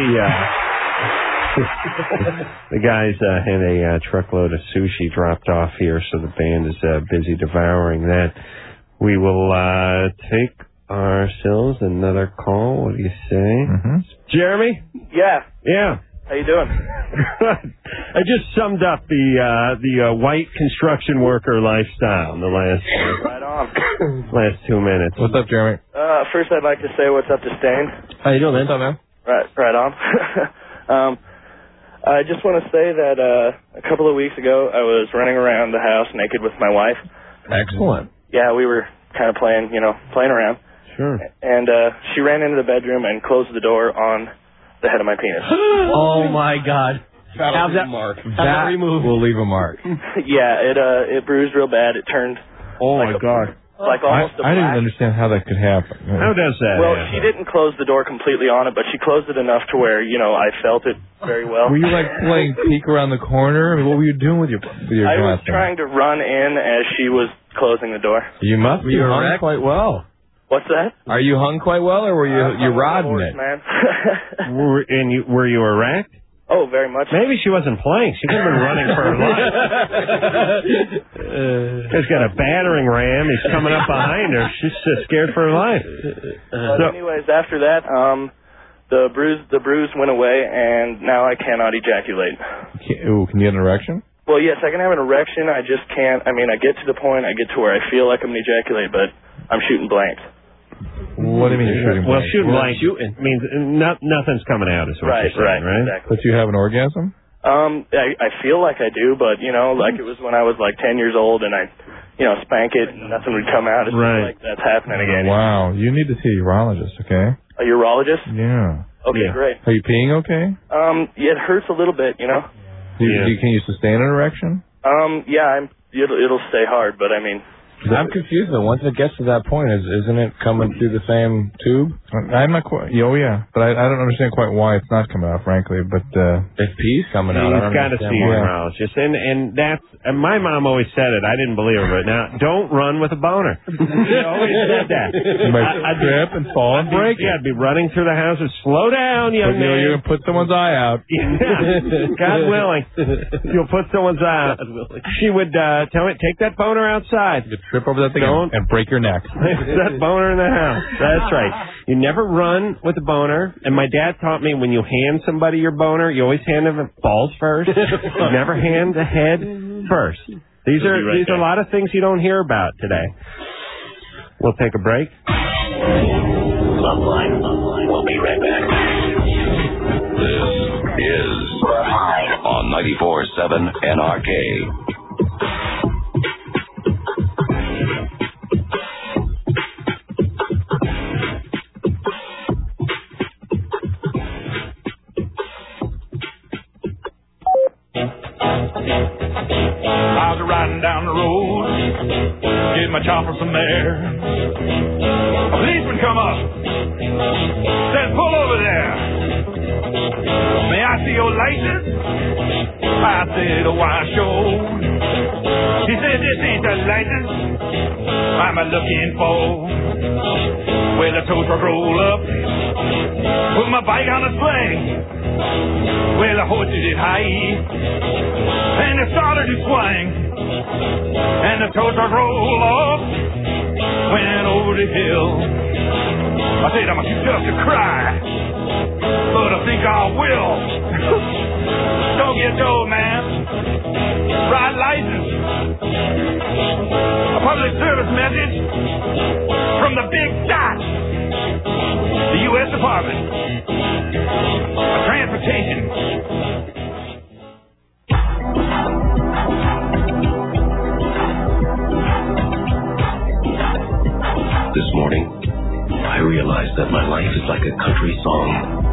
The guys had a truckload of sushi dropped off here, so the band is busy devouring that. We will take ourselves another call. What do you say? Mm-hmm. Jeremy? Yeah. Yeah. How you doing? I just summed up the white construction worker lifestyle in the Right on. last 2 minutes. What's up, Jeremy? First, I'd like to say what's up to Stain. How you doing, man? What's up, man? Right on. I just want to say that a couple of weeks ago, I was running around the house naked with my wife. Excellent. Yeah, we were kind of playing around. Sure. And she ran into the bedroom and closed the door on the head of my penis. Oh, my God. Have that mark. That removed. Will leave a mark. Yeah, it bruised real bad. It turned. Oh, my God. Like almost a I didn't black. understand how that could happen. How does that Well, happen? she didn't close the door completely on it, but she closed it enough to where, I felt it very well. Were you like playing peek around the corner? I mean, what were you doing with your I was trying to run in as she was closing the door. You must be hung quite well. What's that? Are you hung quite well, or were you rodding it? Man. Were you erect? Oh, very much. Maybe she wasn't playing. She could have been running for her life. She's got a battering ram. He's coming up behind her. She's scared for her life. But anyways, after that, the bruise went away, and now I cannot ejaculate. Can you get an erection? Well, yes, I can have an erection. I just can't. I mean, I get to the point, I get to where I feel like I'm going to ejaculate, but I'm shooting blanks. What do you mean you're shooting Well, blanks? shooting blanks means nothing's coming out, is what you're saying, right? Exactly. But you have an orgasm? I feel like I do, but, like it was when I was like 10 years old and I, spank it and nothing would come out. It's Right. like that's happening again. Wow. You need to see a urologist, okay? A urologist? Yeah. Okay, great. Are you peeing okay? Yeah, it hurts a little bit, Can you sustain an erection? Yeah, it'll stay hard, but I mean. I'm confused though. Once it gets to that point, isn't it coming through the same tube? I'm not quite. Oh yeah, but I don't understand quite why it's not coming out, frankly. But if pee's coming out, you've got to see your urologist, and that's. And my mom always said it. I didn't believe her, but now don't run with a boner. She always said that. You might trip and fall and break it. Yeah, I'd be running through the house and slow down, young man. You're gonna put someone's eye out. Yeah. God willing, you'll put someone's eye out. She would tell me, take that boner outside. Trip over that thing and break your neck. That boner in the house. That's right. You never run with a boner. And my dad taught me when you hand somebody your boner, you always hand them the balls first. You never hand the head first. These are a lot of things you don't hear about today. We'll take a break. Loveline. We'll be right back. This is on 94.7 NRK. I was riding down the road, getting my chopper some air. A policeman come up, said, pull over there. May I see your license? I said, oh, I sure. He said, this ain't the license I'm looking for. Well, the tow truck rolled up, put my bike on a sling. Well, the horse did high, and it started to swing. And the tow truck rolled off, went over the hill. I said, I'm stuck to cry, but I think I will. Don't get old, man. Ride license. A public service message from the big dot, the U.S. Department of Transportation. This morning, I realized realized that my life is like a country song.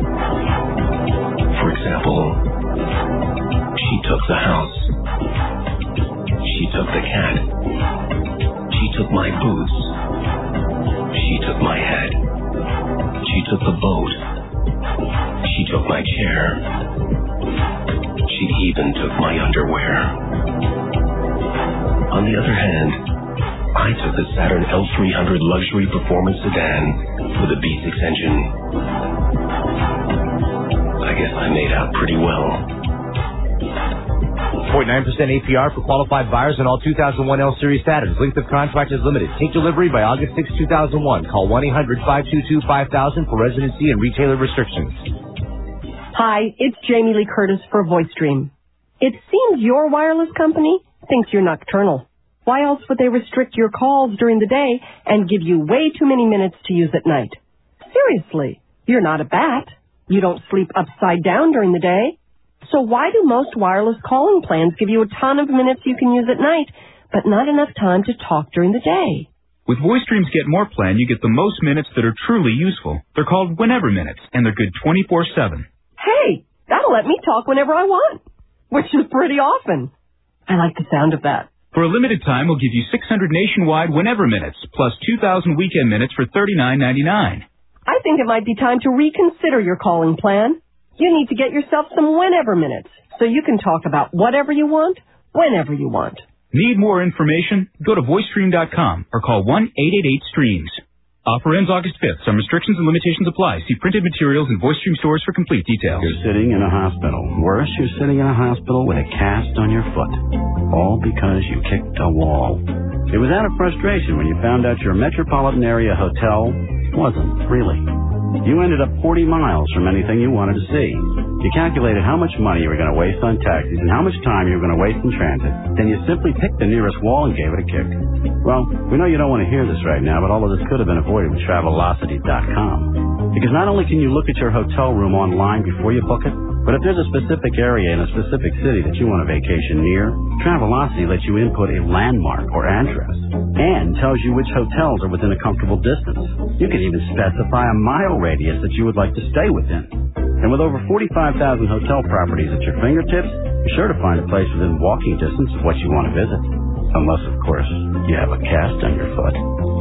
For example, she took the house. She took the cat. She took my boots. She took my head. She took the boat. She took my chair. She even took my underwear. On the other hand, I took the Saturn L300 luxury performance sedan with a V6 engine. I guess I made out pretty well. 0.9% APR for qualified buyers on all 2001 L Series Saturns. Length of contract is limited. Take delivery by August 6, 2001. Call 1-800-522-5000 for residency and retailer restrictions. Hi, it's Jamie Lee Curtis for VoiceStream. It seems your wireless company thinks you're nocturnal. Why else would they restrict your calls during the day and give you way too many minutes to use at night? Seriously, you're not a bat. You don't sleep upside down during the day. So why do most wireless calling plans give you a ton of minutes you can use at night, but not enough time to talk during the day? With VoiceStream's Get More plan, you get the most minutes that are truly useful. They're called Whenever Minutes, and they're good 24/7. Hey, that'll let me talk whenever I want, which is pretty often. I like the sound of that. For a limited time, we'll give you 600 nationwide Whenever Minutes, plus 2,000 weekend minutes for $39.99. I think it might be time to reconsider your calling plan. You need to get yourself some Whenever Minutes, so you can talk about whatever you want, whenever you want. Need more information? Go to VoiceStream.com or call 1-888-STREAMS. Offer ends August 5th. Some restrictions and limitations apply. See printed materials in VoiceStream stores for complete details. You're sitting in a hospital. Worse, you're sitting in a hospital with a cast on your foot. All because you kicked a wall. It was out of frustration when you found out your metropolitan area hotel wasn't really. You ended up 40 miles from anything you wanted to see. You calculated how much money you were going to waste on taxis and how much time you were going to waste in transit. Then you simply picked the nearest wall and gave it a kick. Well, we know you don't want to hear this right now, but all of this could have been avoided with Travelocity.com. Because not only can you look at your hotel room online before you book it, but if there's a specific area in a specific city that you want a vacation near, Travelocity lets you input a landmark or address and tells you which hotels are within a comfortable distance. You can even specify a mile radius that you would like to stay within. And with over 45,000 hotel properties at your fingertips, you're sure to find a place within walking distance of what you want to visit. Unless, of course, you have a cast on your foot.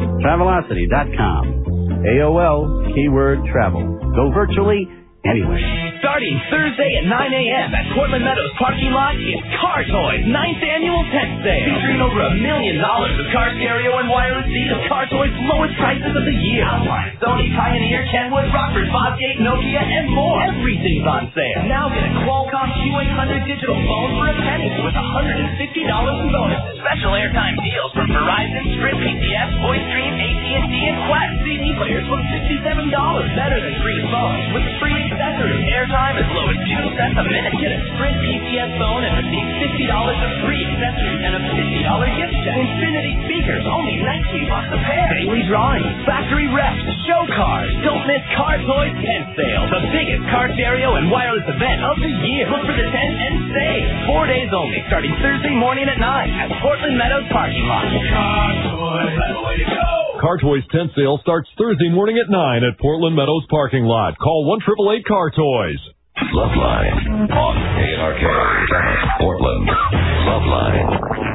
Travelocity.com. AOL, keyword travel. Go virtually anywhere. Starting Thursday at 9 a.m. at Portland Meadows parking lot is Car Toys 9th Annual Tent Sale. Featuring over $1 million of car stereo and wireless seats of Car Toys' lowest prices of the year. Alpine, Sony, Pioneer, Kenwood, Rockford, Fosgate, Nokia, and more. Everything's on sale. Now get a Qualcomm Q800 digital phone for a penny with $150 in bonuses. Special airtime deals from Verizon, Sprint, PCS, VoiceStream, AT&T, and Quest. CD players from $67. Better than free phones with free accessories. Airtime as low as 2 cents a minute. Get a Sprint PCS phone and receive $50 of free accessories and a $50 gift check. Infinity speakers, only $19 a pair. Daily drawings, factory reps, show cars. Don't miss Car Toys Tent Sale, the biggest car stereo and wireless event of the year. Look for the tent and save. 4 days only, starting Thursday morning at 9 at Portland Meadows parking lot. Car Toys, that's the way to go. Car Toys tent sale starts Thursday morning at 9 at Portland Meadows parking lot. Call 1-888 Car Toys. Loveline on NRK. Dallas, Portland. Loveline,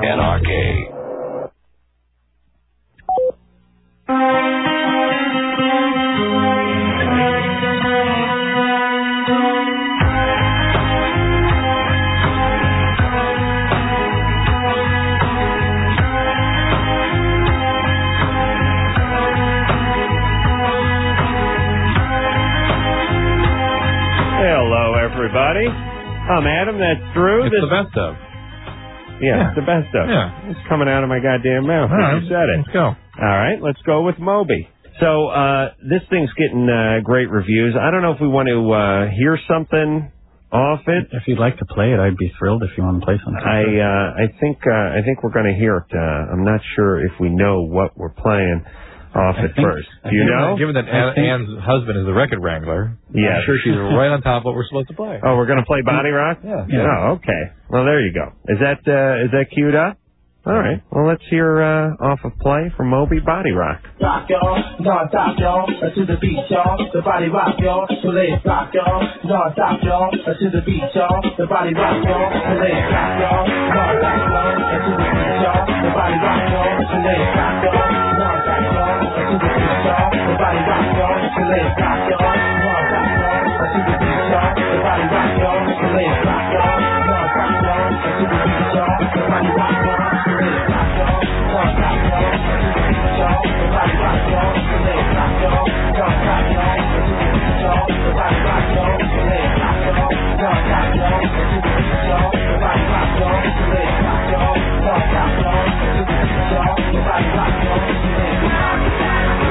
NRK. Hello, everybody. I'm Adam. That's Drew. It's the best of. Yeah, it's the best of. Yeah. It's coming out of my goddamn mouth. All right, You said it. let's go. All right, let's go with Moby. So this thing's getting great reviews. I don't know if we want to hear something off it. If you'd like to play it, I'd be thrilled if you want to play something. I think we're going to hear it. I'm not sure if we know what we're playing off it first. Do you know? Given that Ann's husband is the record wrangler, yeah, I'm sure she's right on top of what we're supposed to play. Oh, we're going to play Body Rock? Yeah. Oh, okay. Well, there you go. Is that queued up? All right. Well, let's hear off of play from Moby Body Rock. Rock y'all, non-stop y'all, to the beat y'all, the body rock y'all, so let's rock y'all, non-stop y'all, to the beat y'all, the body rock y'all, so let's rock y'all, non-stop y'all, to the beat y'all, the body rock y'all, so let's rock y'all, non-stop y'all, to the beat y'all, the body rock y'all, so let's rock y'all, non-stop y'all, to the beat y'all, the body rock y'all, so let's rock y'all, non-stop y'all, to the beat y'all, the body rock y'all, so let's rock y'all, non-stop y'all, to the beat y'all, the body rock y'all, so let's rock y'all, non-stop y'all, to the beat y'all, the body rock y'all, so let's rock y'all, non-stop y'all, to the beat y'all, the body rock y'all, so let's rock y'all, non-stop y'all, to the beat y'all, the body rock y'all, so let's rock y'all.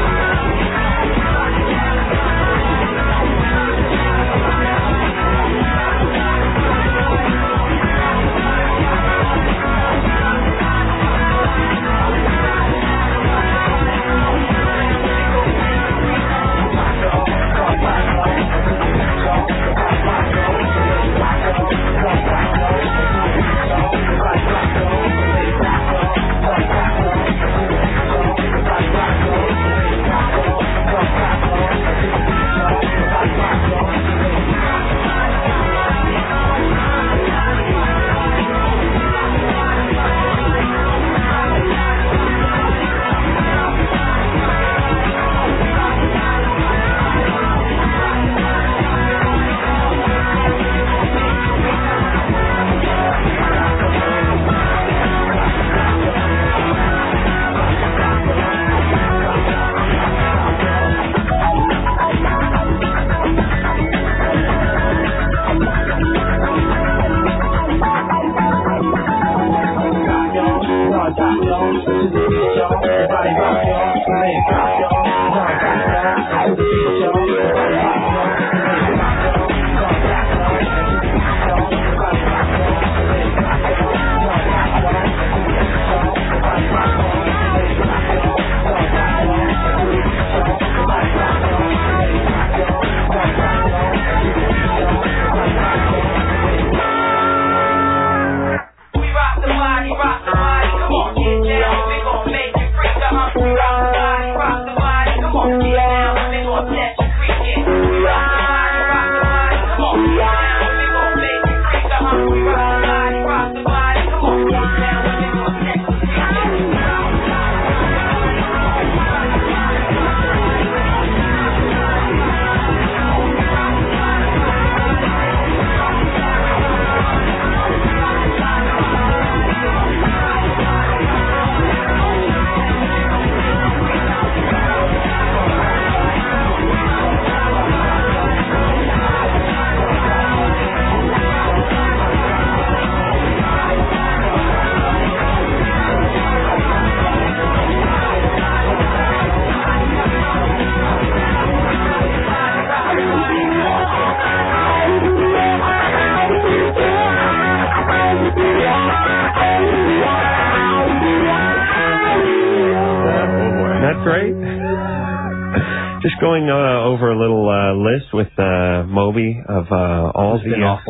Going over a little list with Moby of all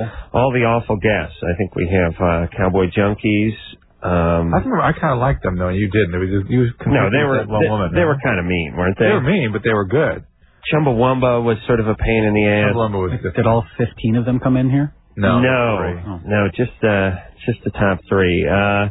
the awful guests. I think we have Cowboy Junkies. I kind of liked them though. You didn't. It was just, you no, they were they were kind of mean, weren't they? They were mean, but they were good. Chumbawamba was sort of a pain in the ass. Chumbawamba was Did all 15 of them come in here? No, just the top three.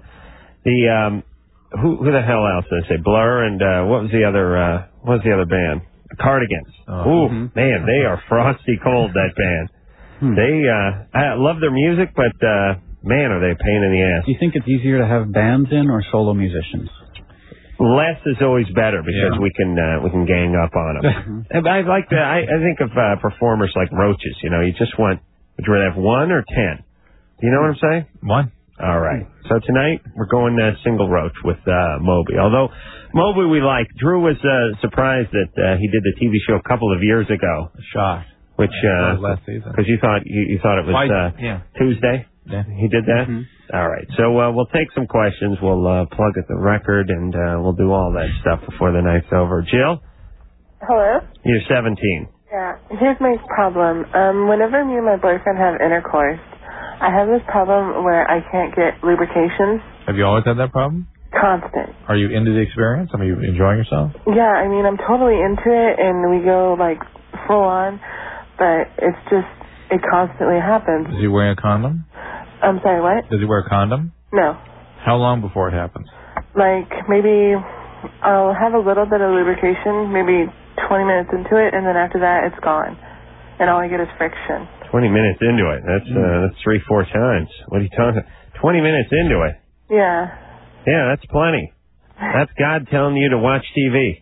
Who the hell else did I say? Blur and what was the other band? The Cardigans. Man, they are frosty cold, that band. They, I love their music, but, man, are they a pain in the ass. Do you think it's easier to have bands in or solo musicians? Less is always better because we can gang up on them. I like that. I think of, performers like roaches, you know, would you rather have 1 or 10? Do you know what I'm saying? 1. All right. So tonight we're going single roach with Moby. Although Moby we like. Drew was surprised that he did the TV show a couple of years ago. Shocked. Which last season. Because you thought it was Tuesday. Yeah. He did that. All right. So we'll take some questions. We'll plug at the record and we'll do all that stuff before the night's over. Jill. Hello. You're 17. Yeah. Here's my problem. Whenever me and my boyfriend have intercourse, I have this problem where I can't get lubrication. Have you always had that problem? Constant. Are you into the experience? I mean, are you enjoying yourself? Yeah, I mean, I'm totally into it, and we go, like, full on, but it's just, it constantly happens. Is he wearing a condom? I'm sorry, what? Does he wear a condom? No. How long before it happens? Like, maybe I'll have a little bit of lubrication, maybe 20 minutes into it, and then after that, it's gone. And all I get is friction. 20 minutes into it. That's 3-4 times. What are you talking? 20 minutes into it. Yeah. Yeah, that's plenty. That's God telling you to watch TV.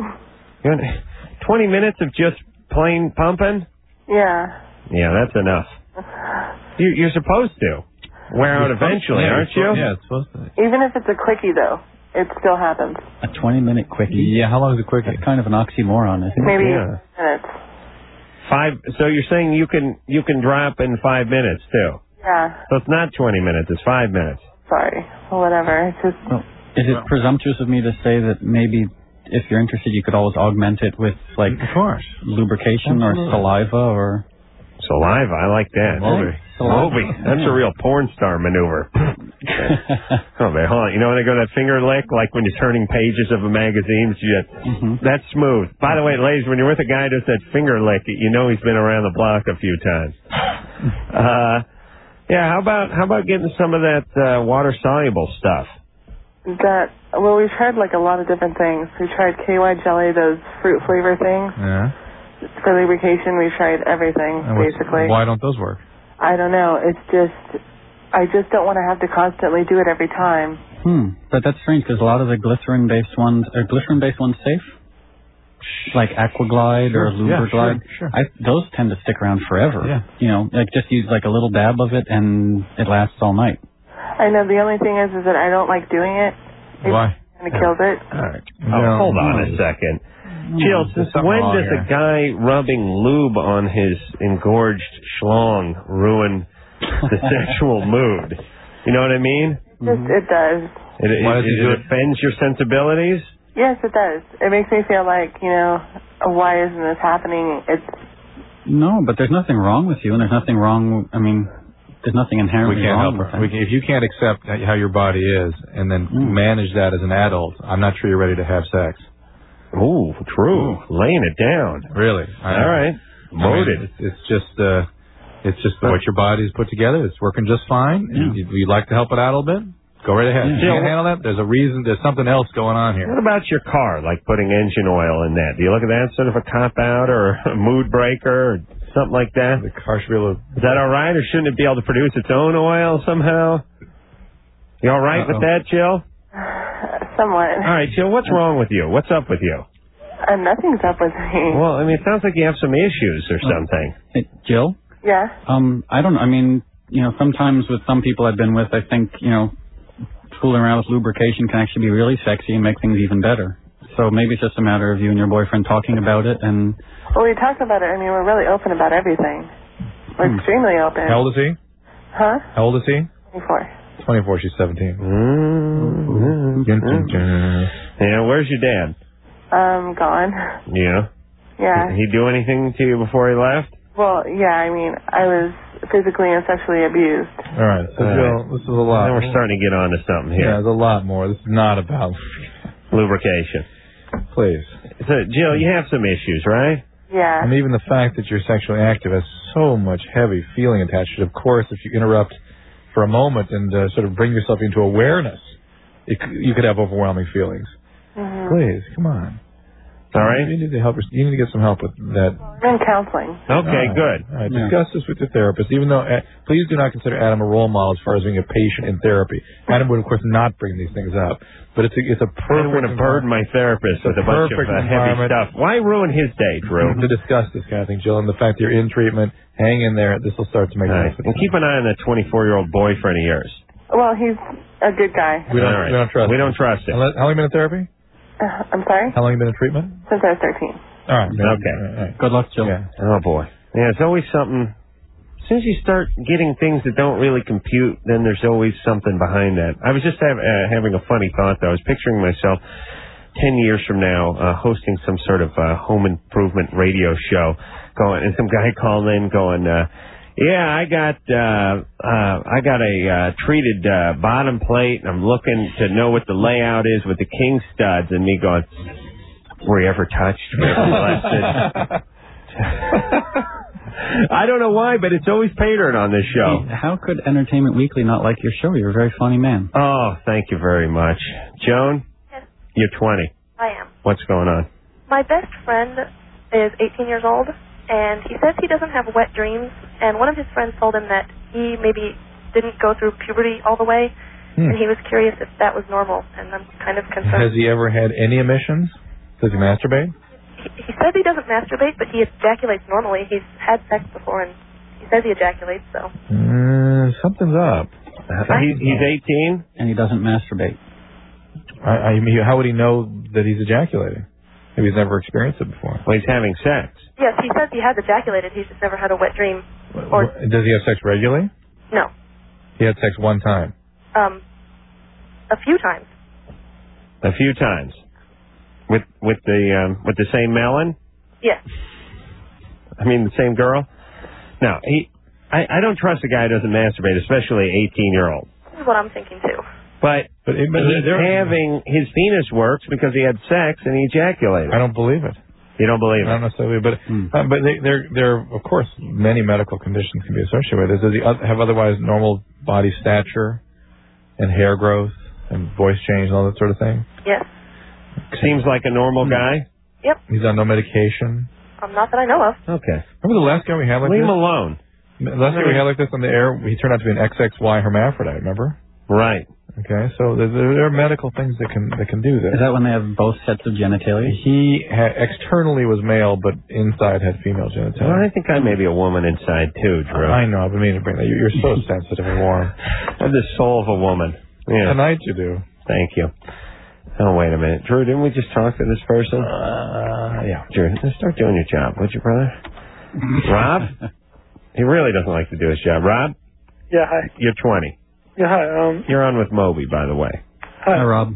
20 minutes of just plain pumping? Yeah. Yeah, that's enough. You're supposed to wear out eventually, aren't you? Yeah, it's supposed to. Even if it's a quickie, though, it still happens. A 20-minute quickie? Yeah, how long is a quickie? That's kind of an oxymoron, isn't it? Maybe Yeah. minutes. So you're saying you can drop in 5 minutes too? Yeah. So it's not 20 minutes, it's 5 minutes. Sorry. Well, whatever. It's just... Well, is it presumptuous of me to say that maybe if you're interested, you could always augment it with, like, of course, lubrication or saliva or... Saliva, I like that. Moby. That's a real porn star maneuver. Oh, man, hold on. You know when they go that finger lick, like when you're turning pages of a magazine? That's smooth. By the way, ladies, when you're with a guy who does that finger lick, you know he's been around the block a few times. Yeah, how about getting some of that water-soluble stuff? Well, we've tried, like, a lot of different things. We tried KY jelly, those fruit flavor things. Yeah. For lubrication, we tried everything, basically. Why don't those work? I don't know. It's just, I just don't want to have to constantly do it every time. But that's strange because a lot of the glycerin-based ones, are glycerin-based ones safe? Like Aquaglide or Lubriglide? Yeah, sure. Those tend to stick around forever. Yeah. You know, like just use like a little dab of it and it lasts all night. I know. The only thing is that I don't like doing it. Why? And it kills it. All right. Hold on a second. Jill, since when does a guy rubbing lube on his engorged schlong ruin the sexual mood? You know what I mean? It does. It offends your sensibilities? Yes, it does. It makes me feel like, you know, why isn't this happening? No, but there's nothing wrong with you, and there's nothing wrong. I mean, there's nothing inherently wrong with that. If you can't accept how your body is and then manage that as an adult, I'm not sure you're ready to have sex. Ooh, true. Laying it down. Really? All right. Loaded. It's just what your body's put together. It's working just fine. Yeah. You'd like to help it out a little bit? Go right ahead. If you can't handle that, there's a reason. There's something else going on here. What about your car, like putting engine oil in that? Do you look at that sort of a cop-out or a mood breaker or something like that? The car should be able to... Is that all right, or shouldn't it be able to produce its own oil somehow? You all right with that, Jill? Somewhat. All right, Jill, what's wrong with you? What's up with you? Nothing's up with me. Well, I mean, it sounds like you have some issues or something. Hey, Jill? Yeah? I don't know. I mean, you know, sometimes with some people I've been with, I think, you know, fooling around with lubrication can actually be really sexy and make things even better. So maybe it's just a matter of you and your boyfriend talking about it and... Well, we talked about it. I mean, we're really open about everything. We're extremely open. How old is he? Huh? How old is he? 24. 24, she's 17. Yeah, where's your dad? Gone. Yeah? Yeah. Did he do anything to you before he left? Well, yeah, I mean, I was physically and sexually abused. All right, so Jill, this is a lot. Then we're starting to get on to something here. Yeah, there's a lot more. This is not about lubrication. Please. So, Jill, you have some issues, right? Yeah. And even the fact that you're sexually active has so much heavy feeling attached to it. Of course, if you interrupt for a moment and sort of bring yourself into awareness, you could have overwhelming feelings. Mm-hmm. Please, come on. All right. You need to help. You need to get some help with that. I'm in counseling. Okay, good. All right. Discuss this with your therapist. Even though, please do not consider Adam a role model as far as being a patient in therapy. Adam would, of course, not bring these things up. But it's a perfect. I don't want to burden my therapist with a bunch of heavy stuff. Why ruin his day, Drew? To discuss this kind of thing, Jill, and the fact that you're in treatment, hang in there. This will start to make sense. And keep an eye on that 24-year-old boyfriend of yours. Well, he's a good guy. We don't trust him. We don't trust him. How long have you been in therapy? I'm sorry? How long have you been in treatment? Since I was 13. All right. Okay. All right. Good luck, Jill. Yeah. Oh, boy. Yeah, it's always something. As soon as you start getting things that don't really compute, then there's always something behind that. I was just having a funny thought, though. I was picturing myself 10 years from now hosting some sort of home improvement radio show, and some guy called in going, Yeah, I got a treated bottom plate, and I'm looking to know what the layout is with the king studs, and me going, were you ever touched? Were you ever molested? I don't know why, but it's always patterned on this show. How could Entertainment Weekly not like your show? You're a very funny man. Oh, thank you very much. Joan? Yes. You're 20. I am. What's going on? My best friend is 18 years old, and he says he doesn't have wet dreams, and one of his friends told him that he maybe didn't go through puberty all the way, and he was curious if that was normal, and I'm kind of concerned. Has he ever had any emissions? Does he masturbate? He says he doesn't masturbate, but he ejaculates normally. He's had sex before, and he says he ejaculates, so... Something's up. He's 18? And he doesn't masturbate. I mean, how would he know that he's ejaculating? If he's never experienced it before. Well, he's having sex. Yes, he says he has ejaculated. He's just never had a wet dream. Or Does he have sex regularly? no, He had sex one time. a few times. A few times. With the same melon? Yes. I mean, the same girl? No, I don't trust a guy who doesn't masturbate, especially an 18-year-old. This is what I'm thinking too. But his penis works because he had sex and he ejaculated. I don't believe it. You don't believe it? I don't necessarily, but there of course many medical conditions can be associated with it. Does he have otherwise normal body stature and hair growth and voice change and all that sort of thing? Yes. Seems like a normal guy? Yep. He's on no medication? Not that I know of. Okay. Remember the last guy we had like Leave this? him alone. The last guy we had like this on the air, he turned out to be an XXY hermaphrodite, remember? Right. Okay, so there are medical things that can do this. Is that when they have both sets of genitalia? He externally was male, but inside had female genitalia. Well, I think I may be a woman inside too, Drew. I know, I've been meaning to bring that. You're so sensitive and warm. I have the soul of a woman. Yeah. Tonight you do. Thank you. Oh, wait a minute. Drew, didn't we just talk to this person? Yeah. Drew, let's start doing your job, would you, brother? Rob? He really doesn't like to do his job. Rob? Yeah, hi. You're 20. Yeah, hi. You're on with Moby, by the way. Hi, Rob.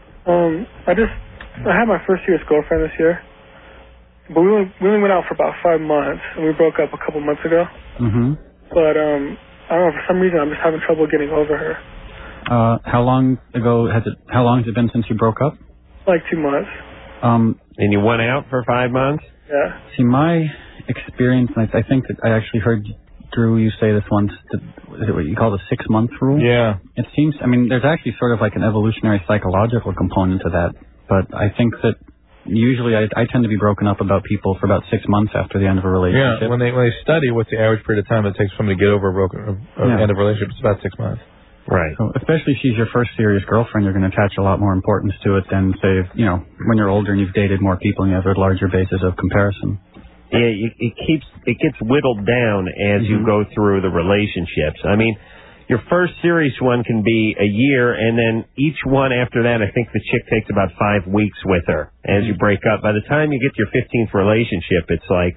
I had my first serious girlfriend this year, but we only went out for about 5 months, and we broke up a couple months ago. Mm-hmm. But I don't know, for some reason I'm just having trouble getting over her. How long has it been since you broke up? Like 2 months. And you went out for 5 months? Yeah. See, my experience, and I think that I actually heard Drew, you say this once, is it what you call the 6-month rule? Yeah. It seems, I mean, there's actually sort of like an evolutionary psychological component to that, but I think that usually I tend to be broken up about people for about 6 months after the end of a relationship. Yeah, when they study what's the average period of time it takes for somebody to get over end of a relationship, it's about 6 months. Right. So especially if she's your first serious girlfriend, you're going to attach a lot more importance to it than, say, when you're older and you've dated more people and you have a larger basis of comparison. Yeah, it gets whittled down as you go through the relationships. I mean, your first serious one can be a year, and then each one after that, I think the chick takes about 5 weeks with her as you break up. By the time you get to your 15th relationship, it's like,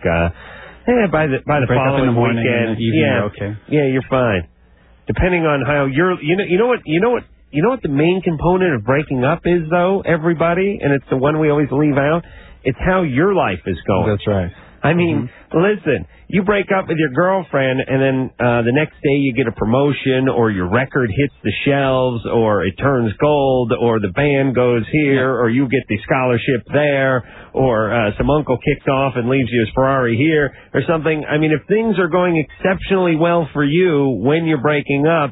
by the following weekend, you're fine. Depending on how you know what the main component of breaking up is, though, everybody, and it's the one we always leave out. It's how your life is going. That's right. I mean, listen, you break up with your girlfriend, and then the next day you get a promotion, or your record hits the shelves, or it turns gold, or the band goes here, or you get the scholarship there, or some uncle kicks off and leaves you his Ferrari here, or something. I mean, if things are going exceptionally well for you when you're breaking up,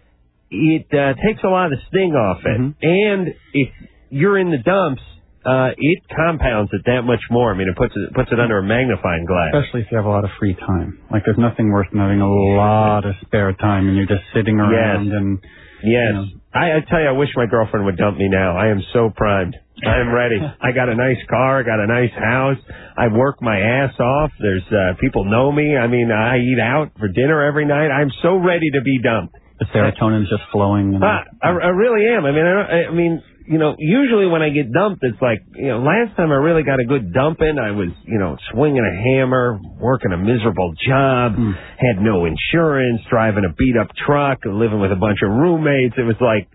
it takes a lot of the sting off it. And if you're in the dumps, it compounds it that much more. I mean, it puts it under a magnifying glass. Especially if you have a lot of free time. Like, there's nothing worse than having a lot of spare time and you're just sitting around and... Yes. I tell you, I wish my girlfriend would dump me now. I am so primed. I am ready. I got a nice car. I got a nice house. I work my ass off. There's people know me. I mean, I eat out for dinner every night. I'm so ready to be dumped. The serotonin's just flowing. I really am. I mean, usually when I get dumped, it's like, last time I really got a good dumping, I was, swinging a hammer, working a miserable job, had no insurance, driving a beat-up truck, living with a bunch of roommates. It was like,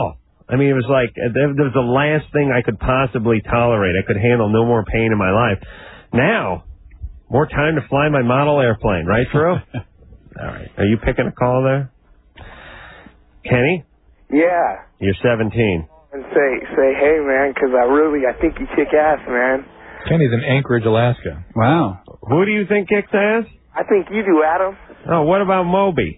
it was like, that was the last thing I could possibly tolerate. I could handle no more pain in my life. Now, more time to fly my model airplane, right, Drew? All right. Are you picking a call there? Kenny? Yeah. You're 17. And say, hey, man, 'cause I think you kick ass, man. Kenny's in Anchorage, Alaska. Wow. Who do you think kicks ass? I think you do, Adam. Oh, what about Moby?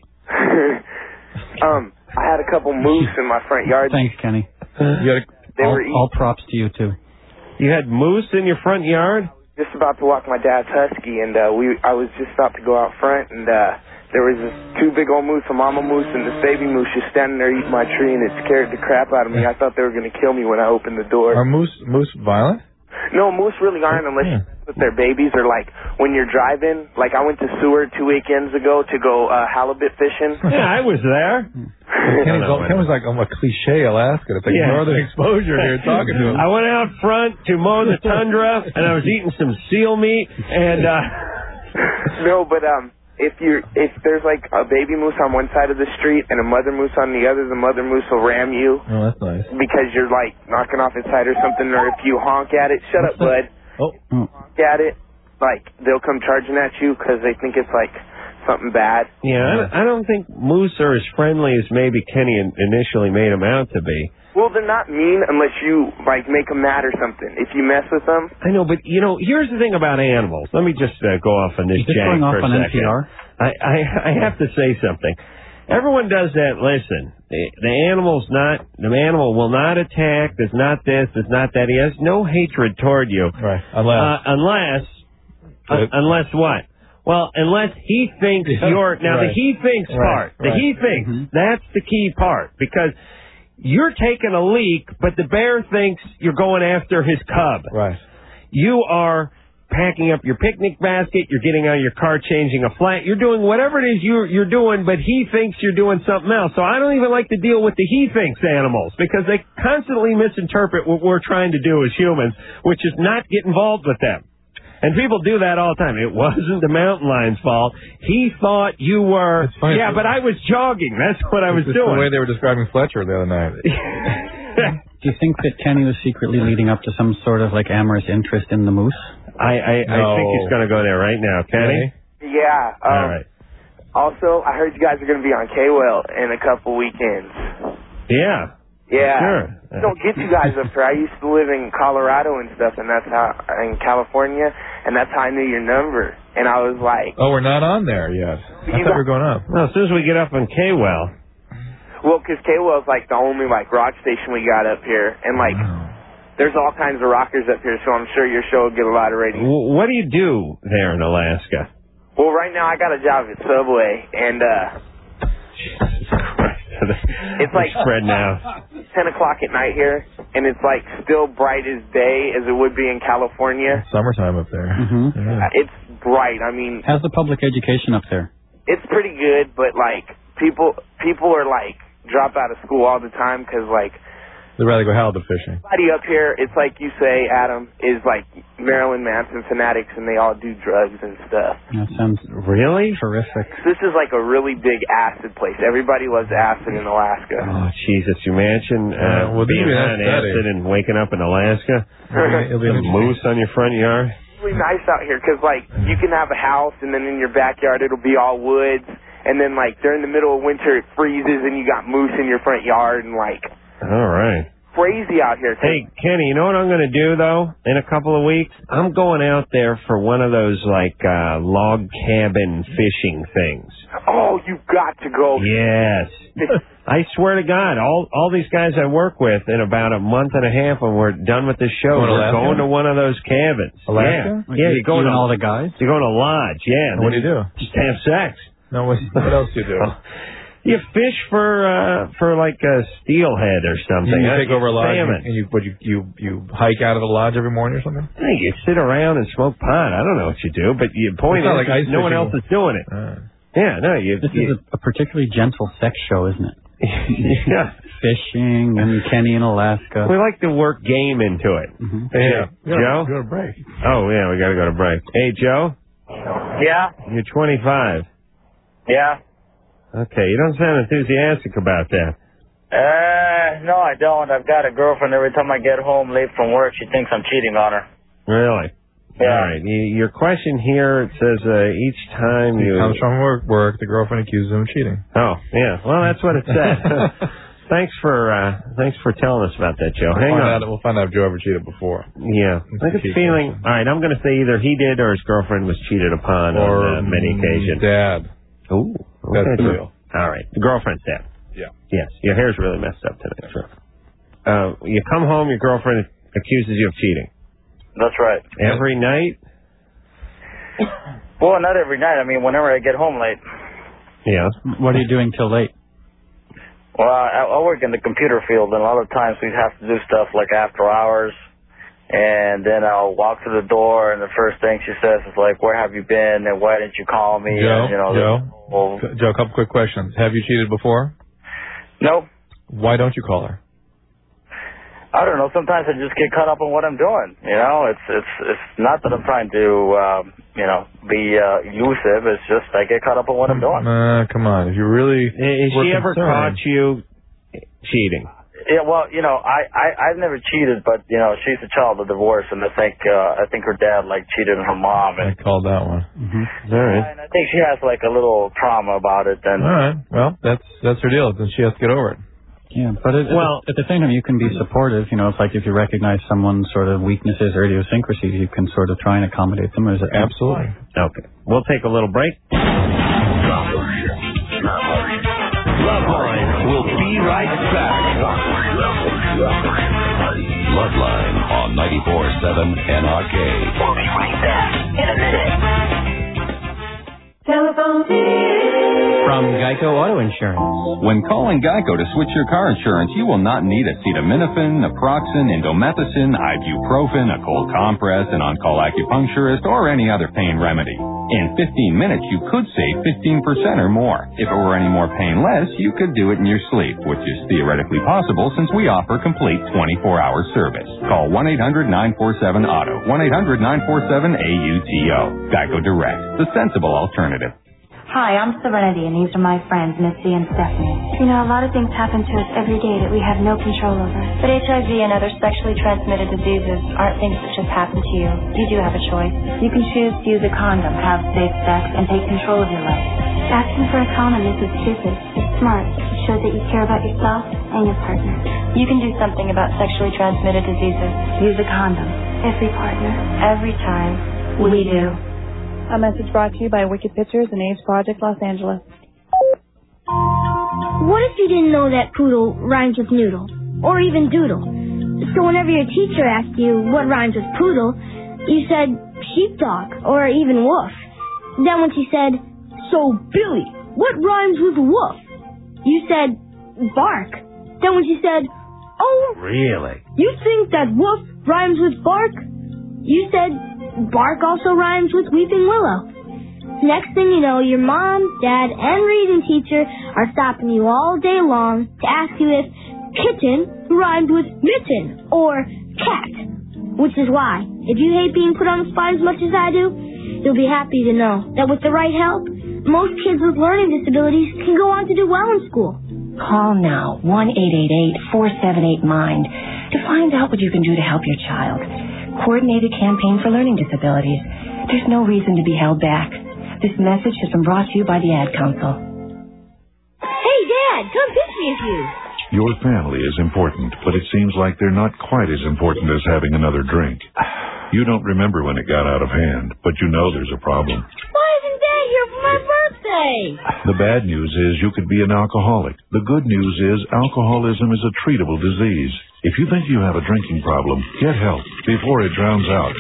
I had a couple moose in my front yard. Thanks, Kenny. They were all props to you, too. You had moose in your front yard? Just about to walk my dad's husky, and I was just about to go out front, and there was this two big old moose, a mama moose and this baby moose, just standing there eating my tree, and it scared the crap out of me. I thought they were going to kill me when I opened the door. Are moose violent? No, moose really aren't unless you with their babies, or like when you're driving. Like I went to Seward 2 weekends ago to go halibut fishing. Yeah, I was there. Kenny's like, a cliche Alaska. It's like northern exposure here talking to him. I went out front to mow the tundra, and I was eating some seal meat, and... No, but if there's like a baby moose on one side of the street and a mother moose on the other, the mother moose will ram you. Oh, that's nice. Because you're like knocking off its side or something, or if you honk at it, shut up, bud. Honk at it, like they'll come charging at you because they think it's like something bad. Yeah, I don't think moose are as friendly as maybe Kenny initially made them out to be. Well, they're not mean unless you like make them mad or something. If you mess with them. I know, but here's the thing about animals. Let me just go off on this jag going off for a on second. NPR? I have to say something. Everyone does that. Listen, the animal will not attack. There's not this. There's not that. He has no hatred toward you. Right. Unless what? Well, unless he thinks you're now the he thinks part. The he thinks that's the key part, because you're taking a leak, but the bear thinks you're going after his cub. Right. You are packing up your picnic basket, you're getting out of your car, changing a flat, you're doing whatever it is you're doing, but he thinks you're doing something else. So I don't even like to deal with the he thinks animals, because they constantly misinterpret what we're trying to do as humans, which is not get involved with them. And people do that all the time. It wasn't the mountain lion's fault. He thought you were... Yeah, but I was jogging. That's what I was doing. The way they were describing Fletcher the other night. Do you think that Kenny was secretly leading up to some sort of like amorous interest in the moose? I think he's going to go there right now. Kenny? Yeah. All right. Also, I heard you guys are going to be on K-Well in a couple weekends. Yeah. Yeah. Sure. I don't get you guys up here. I used to live in Colorado and stuff, and that's how in California, and that's how I knew your number. And I was like, oh, we're not on there yet. I thought we were going up. Well, as soon as we get up on K-Well. Well, because K-Well's like the only like rock station we got up here, and like there's all kinds of rockers up here, so I'm sure your show will get a lot of ratings. What do you do there in Alaska? Well, right now I got a job at Subway, and it's like spread now. 10 o'clock at night here, and it's like still bright as day as it would be in California. Summertime up there. Mm-hmm. Yeah. It's bright. I mean, how's the public education up there? It's pretty good, but like people are like drop out of school all the time because like they'd rather go halibut fishing. Everybody up here, it's like you say, Adam, is like Marilyn Manson fanatics, and they all do drugs and stuff. That sounds really horrific. This is like a really big acid place. Everybody loves acid in Alaska. Oh, Jesus, you imagine being on acid and waking up in Alaska? It'll be a moose on your front yard? It's really nice out here because, like, you can have a house, and then in your backyard it'll be all woods, and then, like, during the middle of winter it freezes, and you got moose in your front yard, and, like... All right. Crazy out here. Hey, Kenny, you know what I'm going to do, though, in a couple of weeks? I'm going out there for one of those, like, log cabin fishing things. Oh, you've got to go. Yes. I swear to God, all these guys I work with, in about a month and a half when we're done with this show, we're going to one of those cabins. Alaska? Yeah, you're going to all the guys? You're going to lodge, yeah. What do you do? Just have sex. No, what else do you do? You fish for like a steelhead or something. You take over a lodge salmon. and you hike out of the lodge every morning or something? Hey, you sit around and smoke pot. I don't know what you do, but the point is like no one else is doing it. Yeah, no. This is a particularly gentle sex show, isn't it? Yeah. Fishing and Kenny in Alaska. We like to work game into it. Mm-hmm. Hey, Joe? Go to break. Oh, yeah, we got to go to break. Hey, Joe? Yeah? You're 25. Yeah? Okay, you don't sound enthusiastic about that. No, I don't. I've got a girlfriend. Every time I get home late from work, she thinks I'm cheating on her. Really? All right. Your question here, it says each time He you... comes from work, the girlfriend accuses him of cheating. Oh, yeah. Well, that's what it said. Thanks for telling us about that, Joe. Hang on. We'll find out if Joe ever cheated before. Yeah. I get the feeling... All right, I'm going to say either he did or his girlfriend was cheated upon on many occasions. Dad. Ooh. That's Okay, the deal. All right. The girlfriend's dad. Yeah. Yes. Your hair's really messed up today. Sure. You come home, your girlfriend accuses you of cheating. That's right. Every night? Well, not every night. I mean, whenever I get home late. Yeah. What are you doing till late? Well, I work in the computer field, and a lot of times we have to do stuff like after hours. And then I'll walk to the door, and the first thing she says is like, "Where have you been? And why didn't you call me?" Joe, and, Joe, a couple quick questions. Have you cheated before? No. Why don't you call her? I don't know. Sometimes I just get caught up on what I'm doing. It's not that I'm trying to be elusive. It's just I get caught up on what I'm doing. Come on. If you really Has she ever caught you cheating? Yeah, well, I've never cheated, but she's a child of divorce, and I think her dad cheated on her mom. And, I called that one. Mm-hmm. All right. And I think she has a little trauma about it. And all right. Well, that's her deal. Then she has to get over it. Yeah, but at the same time, you can be supportive. It's like if you recognize someone's sort of weaknesses or idiosyncrasies, you can sort of try and accommodate them. Absolutely. Okay. We'll take a little break. Loveline will be right back. Loveline on 94.7 NRK. We'll be right back in a minute. Telephone From Geico Auto Insurance. When calling Geico to switch your car insurance, you will not need acetaminophen, naproxen, indomethacin, ibuprofen, a cold compress, an on-call acupuncturist, or any other pain remedy. In 15 minutes, you could save 15% or more. If it were any more painless, you could do it in your sleep, which is theoretically possible since we offer complete 24-hour service. Call 1-800-947-AUTO, 1-800-947-AUTO. Geico Direct, the sensible alternative. Hi, I'm Serenity, and these are my friends, Missy and Stephanie. A lot of things happen to us every day that we have no control over. But HIV and other sexually transmitted diseases aren't things that just happen to you. You do have a choice. You can choose to use a condom, have safe sex, and take control of your life. Asking for a condom isn't stupid. It's smart. It shows that you care about yourself and your partner. You can do something about sexually transmitted diseases. Use a condom. Every partner. Every time. We do. A message brought to you by Wicked Pictures and AIDS Project Los Angeles. What if you didn't know that poodle rhymes with noodle? Or even doodle? So whenever your teacher asked you what rhymes with poodle, you said sheepdog or even wolf. Then when she said, "So, Billy, what rhymes with wolf?" you said bark. Then when she said, "Oh, really? You think that wolf rhymes with bark?" you said bark also rhymes with weeping willow. Next thing you know, your mom, dad, and reading teacher are stopping you all day long to ask you if kitten rhymed with mitten or cat. Which is why, if you hate being put on the spot as much as I do, you'll be happy to know that with the right help, most kids with learning disabilities can go on to do well in school. Call now, 1-888-478-MIND, to find out what you can do to help your child. Coordinated campaign for learning disabilities. There's no reason to be held back. This message has been brought to you by the Ad Council. Hey, Dad, come pitch me a few. Your family is important, but it seems like they're not quite as important as having another drink. You don't remember when it got out of hand, but you know there's a problem. Why isn't Dad here for my birthday? The bad news is you could be an alcoholic. The good news is alcoholism is a treatable disease. If you think you have a drinking problem, get help before it drowns out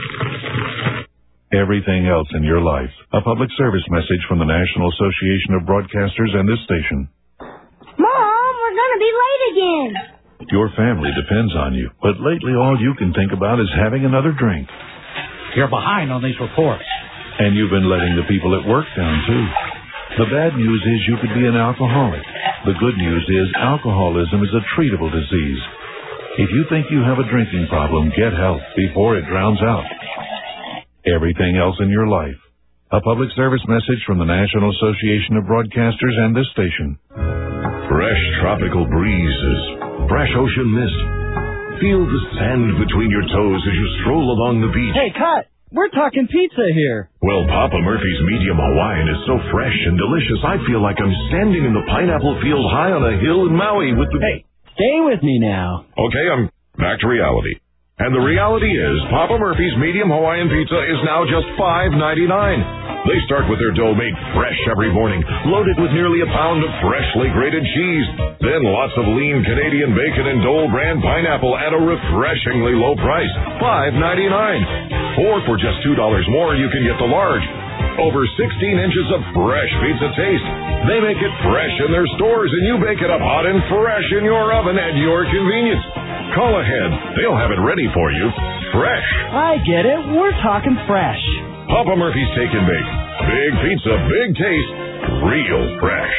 everything else in your life. A public service message from the National Association of Broadcasters and this station. Mom, we're going to be late again. Your family depends on you, but lately all you can think about is having another drink. You're behind on these reports. And you've been letting the people at work down, too. The bad news is you could be an alcoholic. The good news is alcoholism is a treatable disease. If you think you have a drinking problem, get help before it drowns out everything else in your life. A public service message from the National Association of Broadcasters and this station. Fresh tropical breezes, fresh ocean mist. Feel the sand between your toes as you stroll along the beach. Hey, cut! We're talking pizza here. Well, Papa Murphy's Medium Hawaiian is so fresh and delicious, I feel like I'm standing in the pineapple field high on a hill in Maui with the... Hey, stay with me now. Okay, I'm back to reality. And the reality is, Papa Murphy's Medium Hawaiian Pizza is now just $5.99. They start with their dough made fresh every morning, loaded with nearly a pound of freshly grated cheese. Then lots of lean Canadian bacon and Dole brand pineapple at a refreshingly low price, $5.99. Or for just $2 more, you can get the large. Over 16 inches of fresh pizza taste. They make it fresh in their stores, and you bake it up hot and fresh in your oven at your convenience. Call ahead. They'll have it ready for you. Fresh. I get it. We're talking fresh. Papa Murphy's Take and Bake. Big pizza, big taste, real fresh.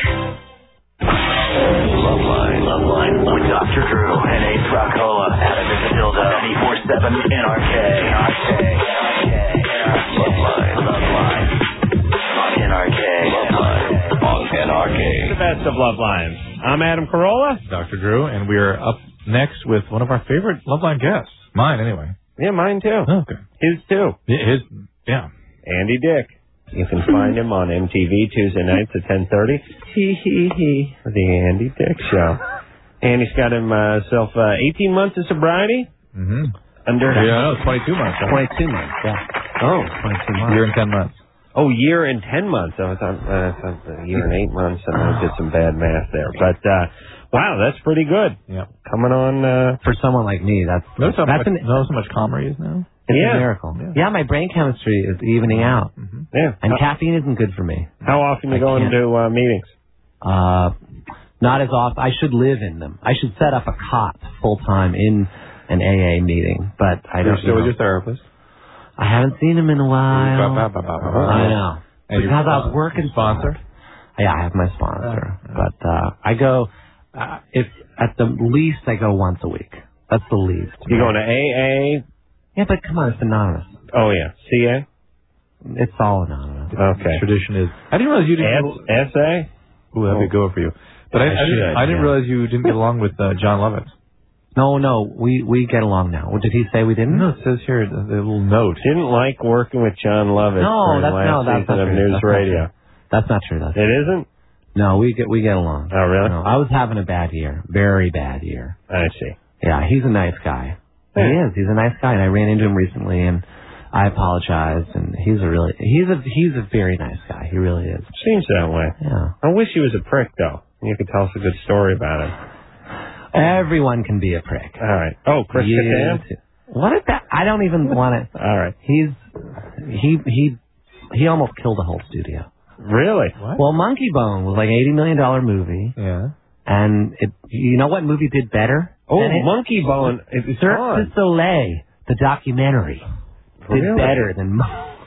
Loveline with Dr. Drew and Ace Rockola. Adam is a dildo. 24/7 NRK. Loveline. NRK. On NRK. The best of Love Lines. I'm Adam Carolla. Dr. Drew, and we are up next with one of our favorite Loveline guests. Mine, anyway. Yeah, mine too. Oh, okay. His too. Yeah. Andy Dick. You can find him on MTV Tuesday nights at 10:30. The Andy Dick Show. Andy's got himself 18 months of sobriety. Mm-hmm. No, 22 months. Right? 22 months. Yeah. Oh, 22 months. Year and 10 months. Oh, year and 10 months. I thought a year and 8 months, and I did some bad math there. But wow, that's pretty good. Yeah. Coming on for someone like me. That's so much calmer he is now. It's a miracle. Yeah, my brain chemistry is evening out. Mm-hmm. Yeah. And caffeine isn't good for me. How often you go into meetings? Not as often. I should live in them. I should set up a cot full time in an AA meeting, but I don't. You're still with your therapist? I haven't seen him in a while. I know. And because I was working. Sponsor? Yeah, I have my sponsor. But I go, if at the least, I go once a week. That's the least. You going to AA? Yeah, but come on, it's anonymous. Oh, yeah. CA? It's all anonymous. Okay. Tradition is. I didn't realize you didn't. SA? Ooh, that'd be good for you. But I didn't realize you didn't get along with John Lovitz. No, we get along now. What did he say we didn't? No, it says here the little note. Didn't like working with John Lovitz. No, that's not true. News Radio. That's not true. It isn't? No, we get along. Oh, really? No, I was having a bad year, very bad year. I see. Yeah, he's a nice guy. He is. He's a nice guy, and I ran into him recently, and I apologized. And he's a very nice guy. He really is. Seems that way. Yeah. I wish he was a prick, though. You could tell us a good story about him. Everyone can be a prick. All right. Oh, Chris Kattan? What is that? I don't even want to. All right. He almost killed the whole studio. Really? What? Well, Monkey Bone was like $80 million movie. Yeah. And you know what movie did better? Oh, Monkey Bone. Cirque du Soleil, the documentary, did better than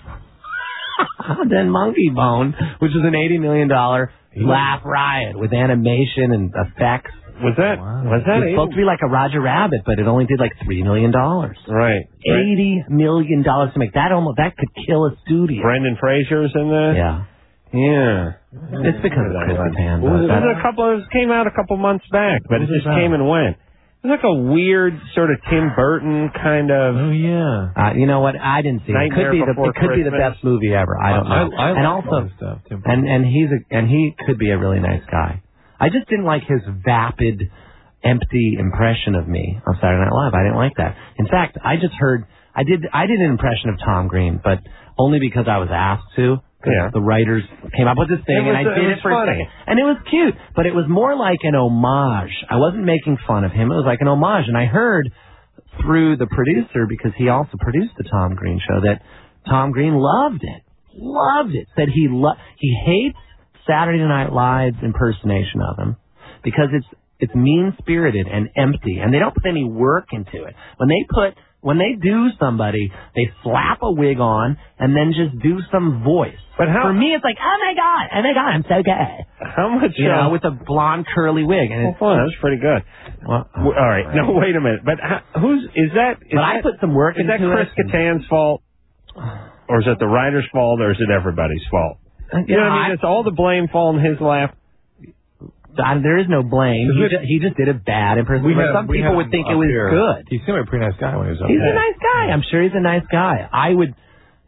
Monkey Bone, which is an $80 million laugh riot with animation and effects. Was that it supposed to be like a Roger Rabbit, but it only did like $3 million. Right. $80 million to make that. That could kill a studio. Brendan Fraser's in there? Yeah. It's because of Chris Kattan. It came out a couple months back, but it just came and went. It's like a weird sort of Tim Burton kind of. Oh yeah. You know what? I didn't see it. It could be the best movie ever. I don't know. And he could be a really nice guy. I just didn't like his vapid, empty impression of me on Saturday Night Live. I didn't like that. In fact, I did an impression of Tom Green, but only because I was asked to. Yeah. The writers came up with this thing, and I did it for a second. And it was cute, but it was more like an homage. I wasn't making fun of him. It was like an homage. And I heard through the producer, because he also produced the Tom Green show, that Tom Green loved it. Loved it. Said he hates Saturday Night Live's impersonation of him because it's mean-spirited and empty, and they don't put any work into it. When they do somebody, they slap a wig on and then just do some voice. But for me, it's like, oh my god, I'm so gay. How much? With a blonde curly wig. And that's pretty good. Well, all right, no, wait a minute. But is that? I put some work into it. Is that Chris Kattan's fault, or is it the writer's fault, or is it everybody's fault? You know what I mean? It's all the blame falling in his lap. There is no blame. He just did a bad impersonation. Some people would think it was good. He seemed like a pretty nice guy when he was up He's there. a nice guy. I'm sure he's a nice guy.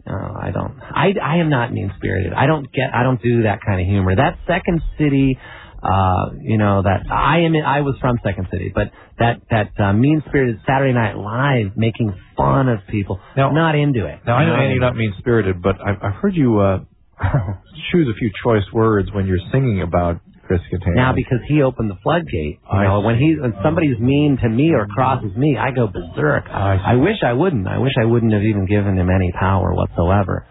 I don't. I am not mean spirited. I don't do that kind of humor. That Second City, that I was from Second City, but that mean spirited Saturday Night Live making fun of people. Now, not into it. Now I know Andy, you're not mean spirited, but I've heard you choose a few choice words when you're singing about Chris Kattan. Now, because he opened the floodgate. When somebody's mean to me or crosses me, I go berserk. I wish I wouldn't. I wish I wouldn't have even given him any power whatsoever.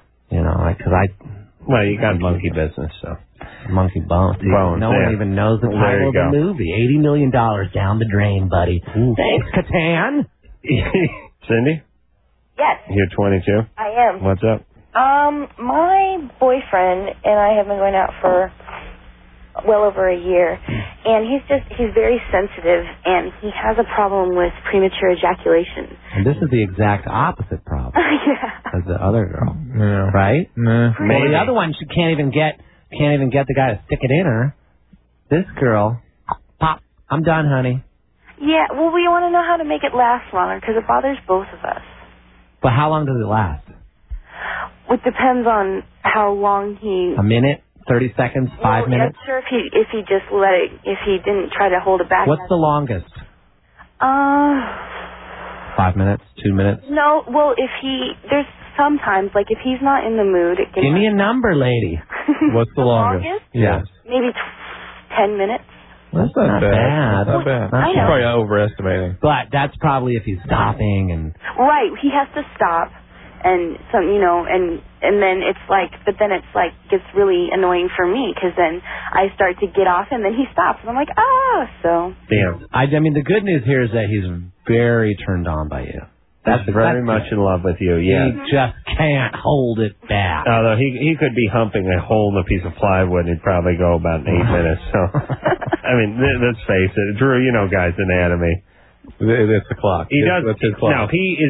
Well, you got monkey business, so. Monkey bones. No one even knows the title of the movie. $80 million down the drain, buddy. Thanks, Kattan. Cindy? Yes. You're 22? I am. What's up? My boyfriend and I have been going out for well over a year, and he's very sensitive, and he has a problem with premature ejaculation. And this is the exact opposite problem as the other girl, right? Nah. Well, the other one, she can't even get the guy to stick it in her. This girl, pop, I'm done, honey. Yeah, well, we want to know how to make it last longer because it bothers both of us. But how long does it last? It depends on how long he. A minute? 30 seconds, 5 minutes? I'm sure if he just let it, if he didn't try to hold it back. What's the longest? 5 minutes, 2 minutes? No, well, there's sometimes, like if he's not in the mood. It Give me a number, lady. What's the longest? Yes. Maybe 10 minutes. That's not bad. bad. That's not bad. I know. You're probably overestimating. But that's probably if he's stopping and. Right, he has to stop. And and then it's like, but then it's like gets really annoying for me because then I start to get off and then he stops and I'm like, so. Damn. I mean, the good news here is that he's very turned on by you. That's very much in love with you. Yeah. He just can't hold it back. Although he could be humping a hole in a piece of plywood and he'd probably go about 8 minutes. So, I mean, let's face it, Drew. You know, guys' anatomy. It's the clock. That's his clock. No,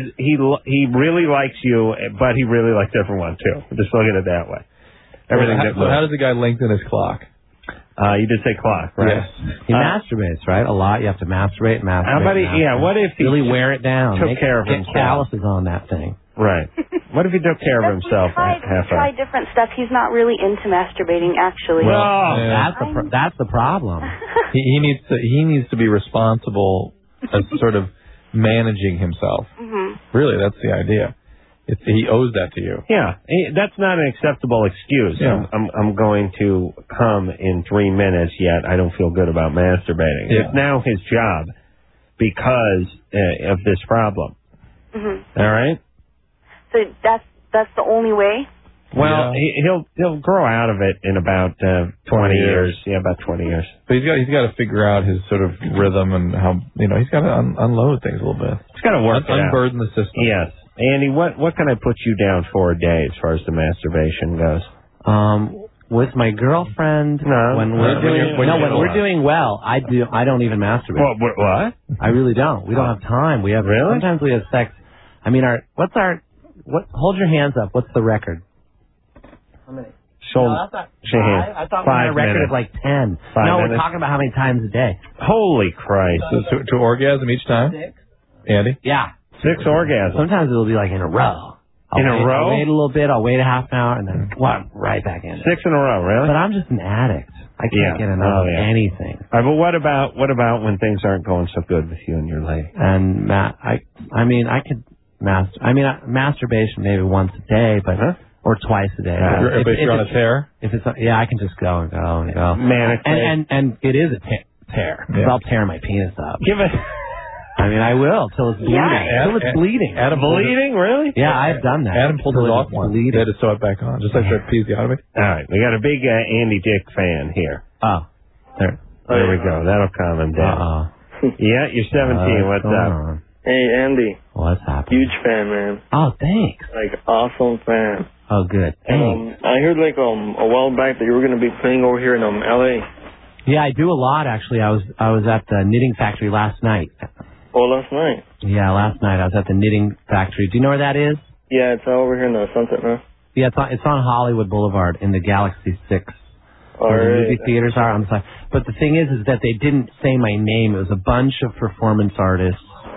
he really likes you, but he really likes everyone too. Just look at it that way. Everything. How does the guy lengthen his clock? You did say clock, right? Yes. He masturbates, right? A lot. You have to masturbate. How about what if he really wear it down? Took care of himself. Calluses on that thing. Right. What if he took care of himself? We tried different stuff. He's not really into masturbating, actually. Well, that's the problem. he needs to be responsible as sort of managing himself. Mm-hmm. Really, that's the idea. He owes that to you. Yeah, that's not an acceptable excuse. Yeah. I'm going to come in 3 minutes, yet I don't feel good about masturbating. Yeah. It's now his job because of this problem. Mm-hmm. All right? So that's the only way? Well, he'll grow out of it in about 20 years. Yeah, about 20 years. But he's got to figure out his sort of rhythm and how, he's got to unload things a little bit. He's got to work it out. Unburden the system. Yes. Andy, what can I put you down for a day as far as the masturbation goes? With my girlfriend, when we're doing well, I don't even masturbate. What? I really don't. We don't have time. Sometimes we have sex. I mean, hold your hands up. What's the record? How many? I thought we had a record of like 10. We're talking about how many times a day. Holy Christ. So to orgasm each time? 6. Andy? Yeah. 6 orgasms. Sometimes it'll be like in a row. I'll wait a little bit, I'll wait a half an hour, and then right back in. 6 in a row, really? But I'm just an addict. I can't get enough of anything. All right, but what about when things aren't going so good with you and your lady? And masturbation maybe once a day, but or twice a day. If you're on a tear? I can just go and go and go. And it is a tear. Because I'll tear my penis up. Give it. I will till it's bleeding. Till it's bleeding. Adam bleeding, really? Yeah, I've done that. Adam pulled it off once. He had to sew it back on, just like the episiotomy. All right, we got a big Andy Dick fan here. Oh, there we go. That'll calm him down. Yeah, you're 17. What's up? Hey, Andy. What's happening? Huge fan, man. Oh, thanks. Like, awesome fan. Oh, good. Thanks. I heard, a while back that you were going to be playing over here in L.A. Yeah, I do a lot, actually. I was at the Knitting Factory last night. Oh, last night? Yeah, last night I was at the Knitting Factory. Do you know where that is? Yeah, it's over here in the Sunset, no? Yeah, it's on Hollywood Boulevard in the Galaxy 6. Where the movie theaters are on the side. But the thing is that they didn't say my name. It was a bunch of performance artists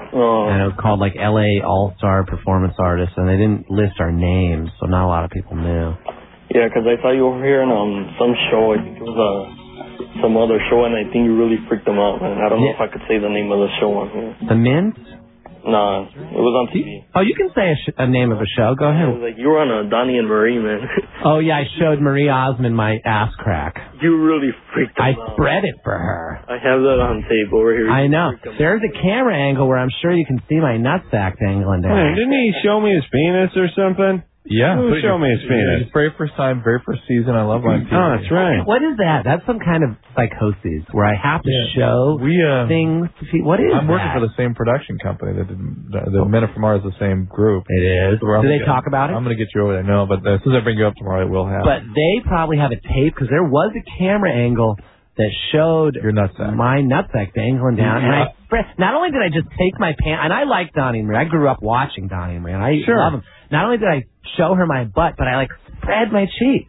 And it was called like LA All-Star Performance Artists, and they didn't list our names, so not a lot of people knew. Yeah, because I saw you over here in some show. I think it was some other show, and I think you really freaked them out, man. I don't know if I could say the name of the show on here. The Mint? Nah, it was on TV. Oh, you can say a name of a show. Go It ahead. was like you were on Donnie and Marie, man. Oh, yeah, I showed Marie Osmond my ass crack. You really freaked them out. I spread it for her. I have that on tape over here. I know. There's a camera angle where I'm sure you can see my nutsack dangling down. Hey, didn't he show me his penis or something? Yeah. Who showed me his penis? Very first time, very first season. I love my penis. Oh, that's right. What is that? That's some kind of psychosis where I have to show things to people. What is I'm working that? for the same production company that did the Men Are From Mars, the same group. It is. So Do they talk about it? I'm going to get you over there. No, but as soon as I bring you up tomorrow, it will happen. But they probably have a tape because there was a camera angle that showed your nutsack, my nutsack dangling down. And I not only did I just take my pants, and I like Donnie and Marie. I grew up watching Donnie and Marie, and I love them. Not only did I show her my butt, but I like spread my cheeks.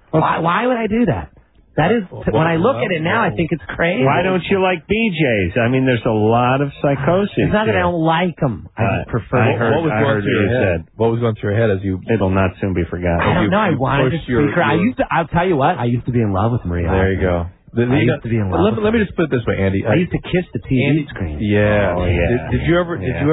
Why would I do that? That is, when I look at it now, I think it's crazy. Why don't you like BJ's? I mean, there's a lot of psychosis. It's not that I don't like them. I just prefer. What was going through your head? What was going through your head as you? It'll not soon be forgotten. I don't know. I wanted to speak her. I'll tell you what. I used to be in love with Maria. There you go. I used to be in love. Let me just put it this way, Andy. I used to kiss the TV screen. Yeah. Oh, yeah. Did you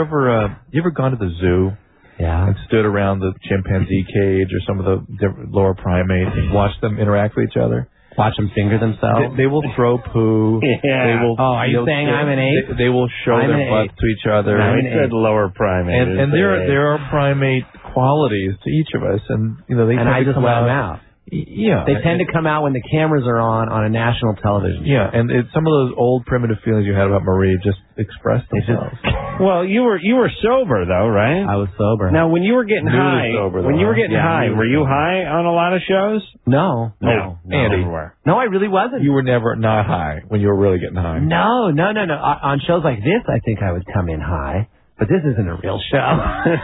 ever gone to the zoo? Yeah. And stood around the chimpanzee cage or some of the lower primates and watched them interact with each other? Watch them finger themselves? They will throw poo. Yeah. They will, are you saying I'm an ape? They will show their butts to each other. No, he said lower primate. And there are primate qualities to each of us, and they and I just let them out. Yeah, they tend to come out when the cameras are on a national television. Yeah, and some of those old primitive feelings you had about Marie just expressed themselves. Well, you were sober though, right? I was sober. Now, when you were getting high, sober, were you high on a lot of shows? No, Andy. Everywhere. No, I really wasn't. You were never not high when you were really getting high. No. On shows like this, I think I would come in high, but this isn't a real show.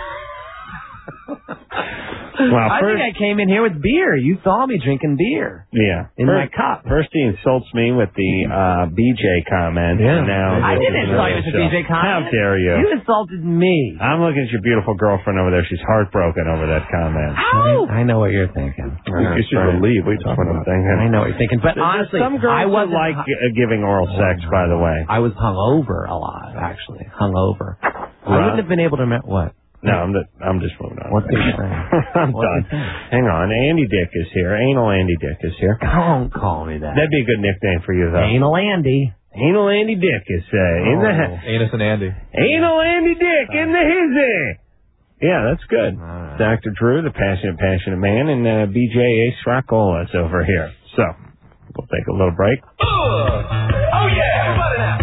Well, I think I came in here with beer. You saw me drinking beer. Yeah. In my cup. First he insults me with the BJ comment. Yeah. And now I didn't insult you with the BJ comment. How dare you? You insulted me. I'm looking at your beautiful girlfriend over there. She's heartbroken over that comment. Ow! I know what you're thinking. You should believe what you're talking about. I know what you're thinking. But honestly, some girls I wasn't like giving oral sex, by the way. I was hungover a lot, actually. Hungover. I wouldn't have been able to... What? No, I'm just moving on. What's he saying? I'm done. Hang on. Andy Dick is here. Anal Andy Dick is here. Don't call me that. That'd be a good nickname for you, though. Anal Andy. Anal Andy Dick is in the... Anus and Andy. Anal Andy Dick in the hizzy. Yeah, that's good. Dr. Drew, the passionate man, and BJ Ace Rockola is over here. So, we'll take a little break. Oh, yeah. Everybody now.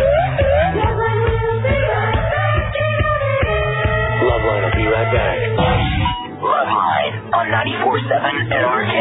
Loveline will be right back. Loveline on 94.7 NRK.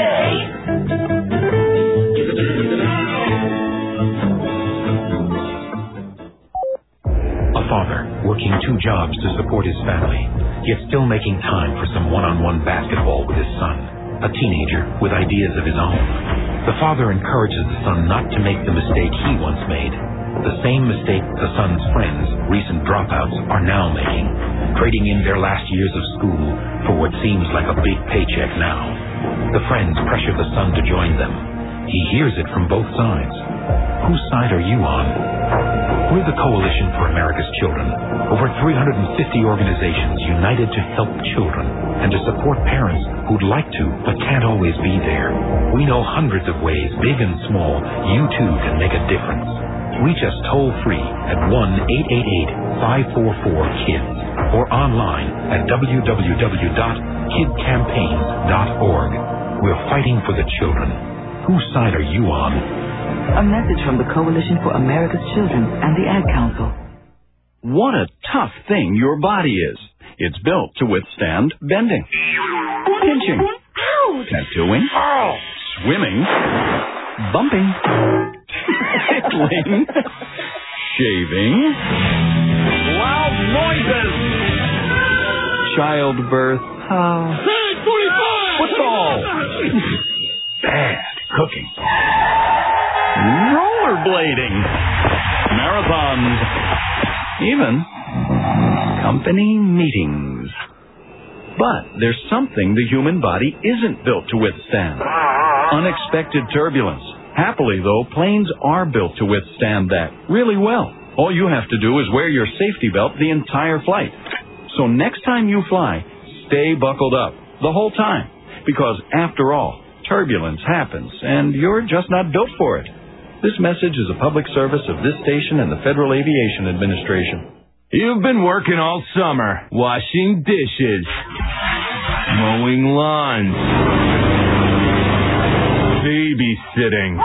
A father working 2 jobs to support his family, yet still making time for some one-on-one basketball with his son, a teenager with ideas of his own. The father encourages the son not to make the mistake he once made. The same mistake the son's friends, recent dropouts, are now making, trading in their last years of school for what seems like a big paycheck now. The friends pressure the son to join them. He hears it from both sides. Whose side are you on? We're the Coalition for America's Children. Over 350 organizations united to help children and to support parents who'd like to but can't always be there. We know hundreds of ways, big and small, you too can make a difference. Reach us toll-free at 1-888-544-KIDS or online at www.kidcampaigns.org. We're fighting for the children. Whose side are you on? A message from the Coalition for America's Children and the Ad Council. What a tough thing your body is. It's built to withstand bending, pinching, tattooing, swimming, bumping, tickling, shaving, loud noises, childbirth, football, bad cooking, rollerblading, marathons, even company meetings. But there's something the human body isn't built to withstand. Unexpected turbulence. Happily, though, planes are built to withstand that really well. All you have to do is wear your safety belt the entire flight. So next time you fly, stay buckled up the whole time. Because after all, turbulence happens, and you're just not built for it. This message is a public service of this station and the Federal Aviation Administration. You've been working all summer, washing dishes, mowing lawns, babysitting.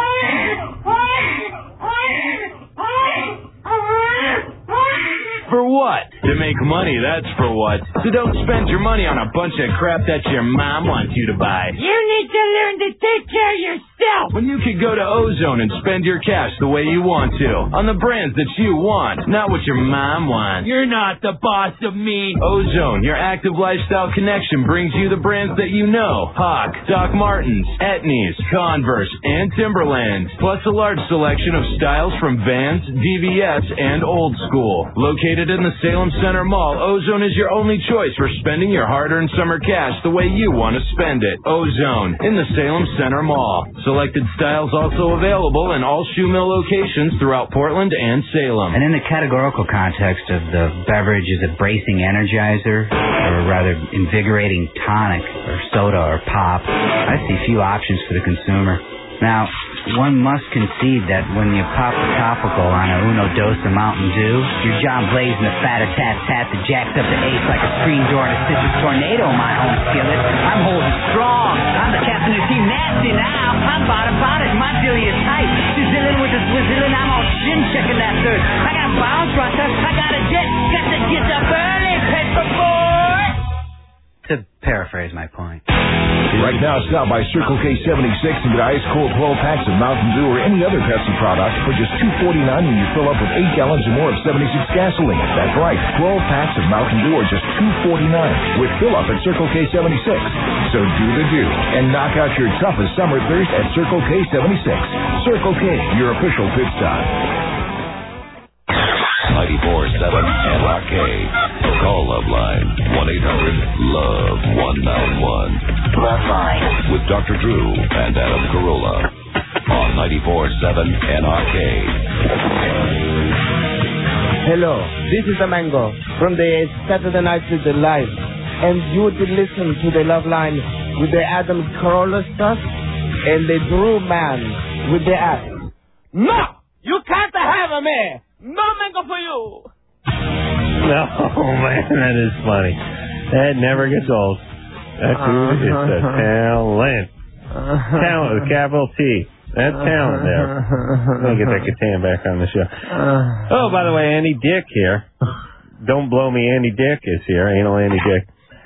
For what? To make money, that's for what. So don't spend your money on a bunch of crap that your mom wants you to buy. You need to learn to take care of yourself. When you could go to Ozone and spend your cash the way you want to, on the brands that you want, not what your mom wants. You're not the boss of me. Ozone, your active lifestyle connection, brings you the brands that you know. Hawk, Doc Martens, Etnies, Converse, and Timberland. Plus a large selection of styles from Vans, DVS, and Old School. Located in the Salem Center Mall, Ozone is your only choice for spending your hard-earned summer cash the way you want to spend it. Ozone in the Salem Center Mall. Selected styles also available in all Shoe Mill locations throughout Portland and Salem. And in the categorical context of the beverage, is it bracing energizer, or rather invigorating tonic, or soda, or pop? I see few options for the consumer. Now, one must concede that when you pop the topical on a Uno Dos of Mountain Dew, you're John blazing the fat a tat that jacks up the ace like a screen door in a citrus tornado in my home skillet. I'm holding strong. I'm the captain of Team Nasty now. I'm bottom, my dilly is tight. Sizzling with the swizzling, I'm all chin checking that third. I got bounce rocker, I got a jet, got to get up early, paperboy. To paraphrase my point. Right now, stop by Circle K 76 and get ice cold 12 packs of Mountain Dew or any other Pepsi product for just $2.49 when you fill up with 8 gallons or more of 76 gasoline. That's right, 12 packs of Mountain Dew are just $2.49 with fill up at Circle K 76. So do the do and knock out your toughest summer thirst at Circle K 76. Circle K, your official pit stop. 94.7 NRK. Call Loveline 1-800-LOVE-191. Loveline with Dr. Drew and Adam Carolla on 94.7 NRK. Hello, this is Amango from the Saturday Night Fever Live, and you would be listening to the Loveline with the Adam Carolla stuff and the Drew Man with the act. No! You can't have a man! No mango for you! No, man, that is funny. That never gets old. That dude is a talent. Talent with a capital T. That's talent there. Let me get that Catan back on the show. Oh, by the way, Andy Dick here. Don't blow me, Andy Dick is here. Anal Andy Dick.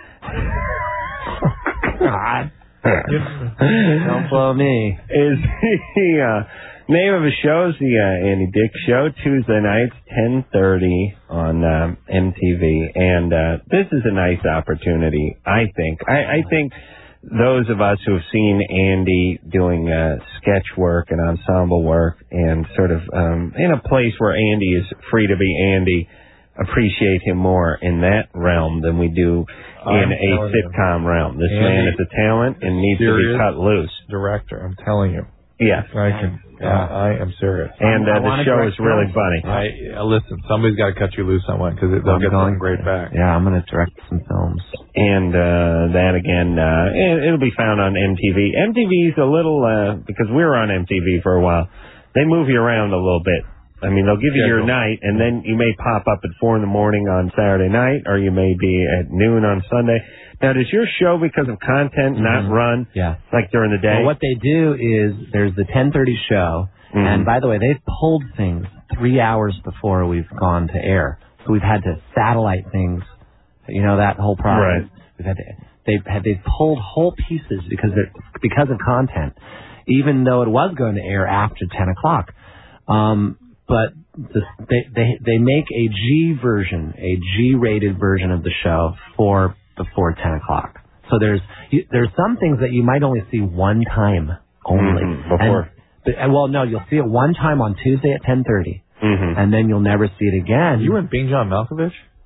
God. Don't blow me. Is the name of his show is the Andy Dick Show, Tuesday nights, 10:30 on MTV. And this is a nice opportunity, I think. I think those of us who have seen Andy doing sketch work and ensemble work and sort of in a place where Andy is free to be Andy, appreciate him more in that realm than we do in a sitcom realm. This man is a talent and needs to be cut loose. Director, I'm telling you. Yes. I am serious. And the show is really funny. Listen, somebody's got to cut you loose on one because they'll get something great back. Yeah, I'm going to direct some films. And that, again, it'll be found on MTV. MTV's a little, because we were on MTV for a while, they move you around a little bit. I mean, they'll give you your night, and then you may pop up at 4 in the morning on Saturday night, or you may be at noon on Sunday. Now, does your show, because of content, not run like during the day? Well, what they do is there's the 10:30 show, and by the way, they've pulled things 3 hours before we've gone to air. So we've had to satellite things, you know, that whole process. Right. We've had to, they've pulled whole pieces because of content, even though it was going to air after 10 o'clock. But they make a G version, a G-rated version of the show for before 10 o'clock. So there's some things that you might only see one time only. Before. Well, no, you'll see it one time on Tuesday at 10:30, and then you'll never see it again. You were in Being John Malkovich?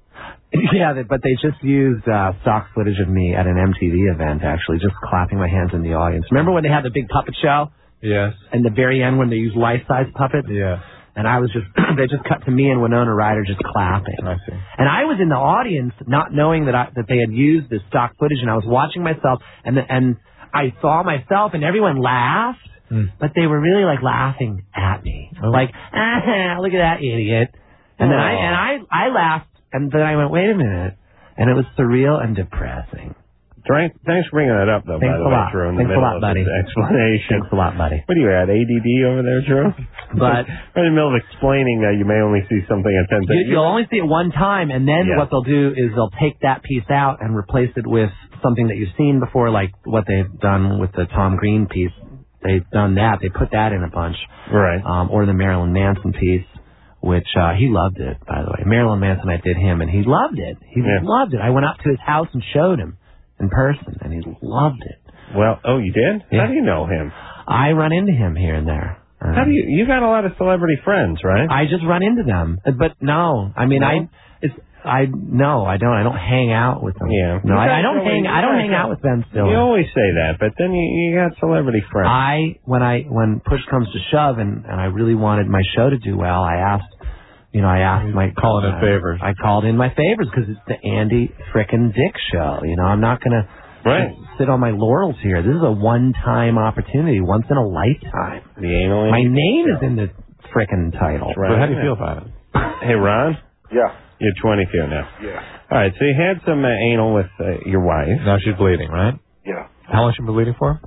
Yeah, but they just used stock footage of me at an MTV event, actually, just clapping my hands in the audience. Remember when they had the big puppet show? Yes. And the very end when they used life-size puppets? Yeah. And I was just, they just cut to me and Winona Ryder just clapping. I see. And I was in the audience not knowing that they had used this stock footage, and I was watching myself, and I saw myself, and everyone laughed, but they were really like laughing at me. Like, look at that idiot. And then I laughed, and then I went, wait a minute. And it was surreal and depressing. Thanks for bringing that up, though, by the way, Drew, in the middle of this explanation. Thanks a lot, buddy. What are you at, ADD over there, Drew? But in the middle of explaining that you may only see something at 10 seconds. You'll only see it one time, and then what they'll do is they'll take that piece out and replace it with something that you've seen before, like what they've done with the Tom Green piece. They've done that. They put that in a bunch. Right. Or the Marilyn Manson piece, which he loved it, by the way. Marilyn Manson, I did him, and he loved it. He loved it. I went up to his house and showed him in person, and he loved it. Well, you did? Yeah. How do you know him? I run into him here and there. How do you got a lot of celebrity friends, right? I just run into them. But no, I mean, no? I don't hang out with them. Yeah. No, I don't hang out with them still. You always say that, but then you got celebrity friends. When push comes to shove and I really wanted my show to do well, I asked my calling in favors. I called in my favors because it's the Andy frickin' Dick show. I'm not going to sit on my laurels here. This is a one-time opportunity, once in a lifetime. The anal. My name is in the frickin' title. Right. But how do you feel about it? Hey, Ron? Yeah. You're 22 now. Yeah. All right, so you had some anal with your wife. Now she's bleeding, right? Yeah. How long has she been bleeding for?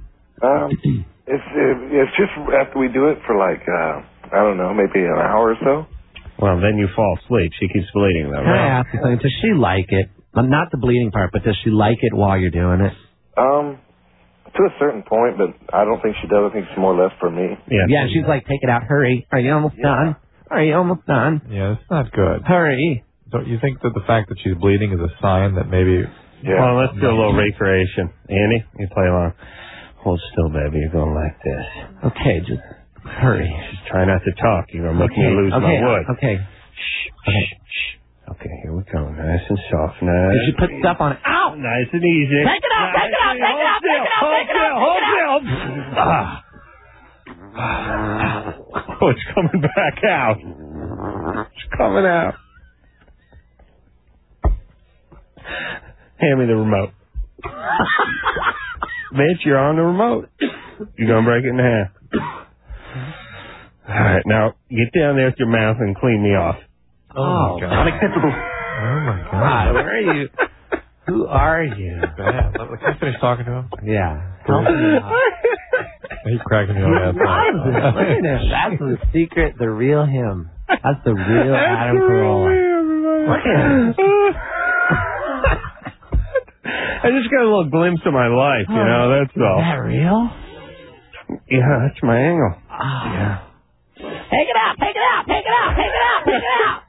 It's just after we do it for like, I don't know, maybe an hour or so. Well, then you fall asleep. She keeps bleeding, though, Can I ask you something? Does she like it? Not the bleeding part, but does she like it while you're doing it? To a certain point, but I don't think she does. I think it's more or less for me. Yeah, she's like, take it out. Hurry. Are you almost done? Are you almost done? Yeah, it's not good. Hurry. Don't you think that the fact that she's bleeding is a sign that maybe... Yeah. Well, let's do a little recreation. Andy, you play along. Hold still, baby. You're going like this. Okay, just hurry. Just try not to talk. You're going to make me lose my wood. Okay. Okay, here we go. Nice and soft. Nice. Did you put stuff on it? Ow! Nice and easy. Take it out, take it out, take it out, take it out, take it out, hold still. Oh, it's coming back out. It's coming out. Hand me the remote. Mitch, you're on the remote. You're going to break it in half. All right, now get down there with your mouth and clean me off. Oh, my God. Unacceptable. Oh, my God. Where are you? Who are you? Bad. Can I finish talking to him? Yeah. He's cracking me up. That's the secret, the real him. That's the real Adam Carolla. I just got a little glimpse of my life, that's all. Is that real? Yeah, that's my angle. Oh. Yeah. Take it out, take it out, take it out, take it out, take it out.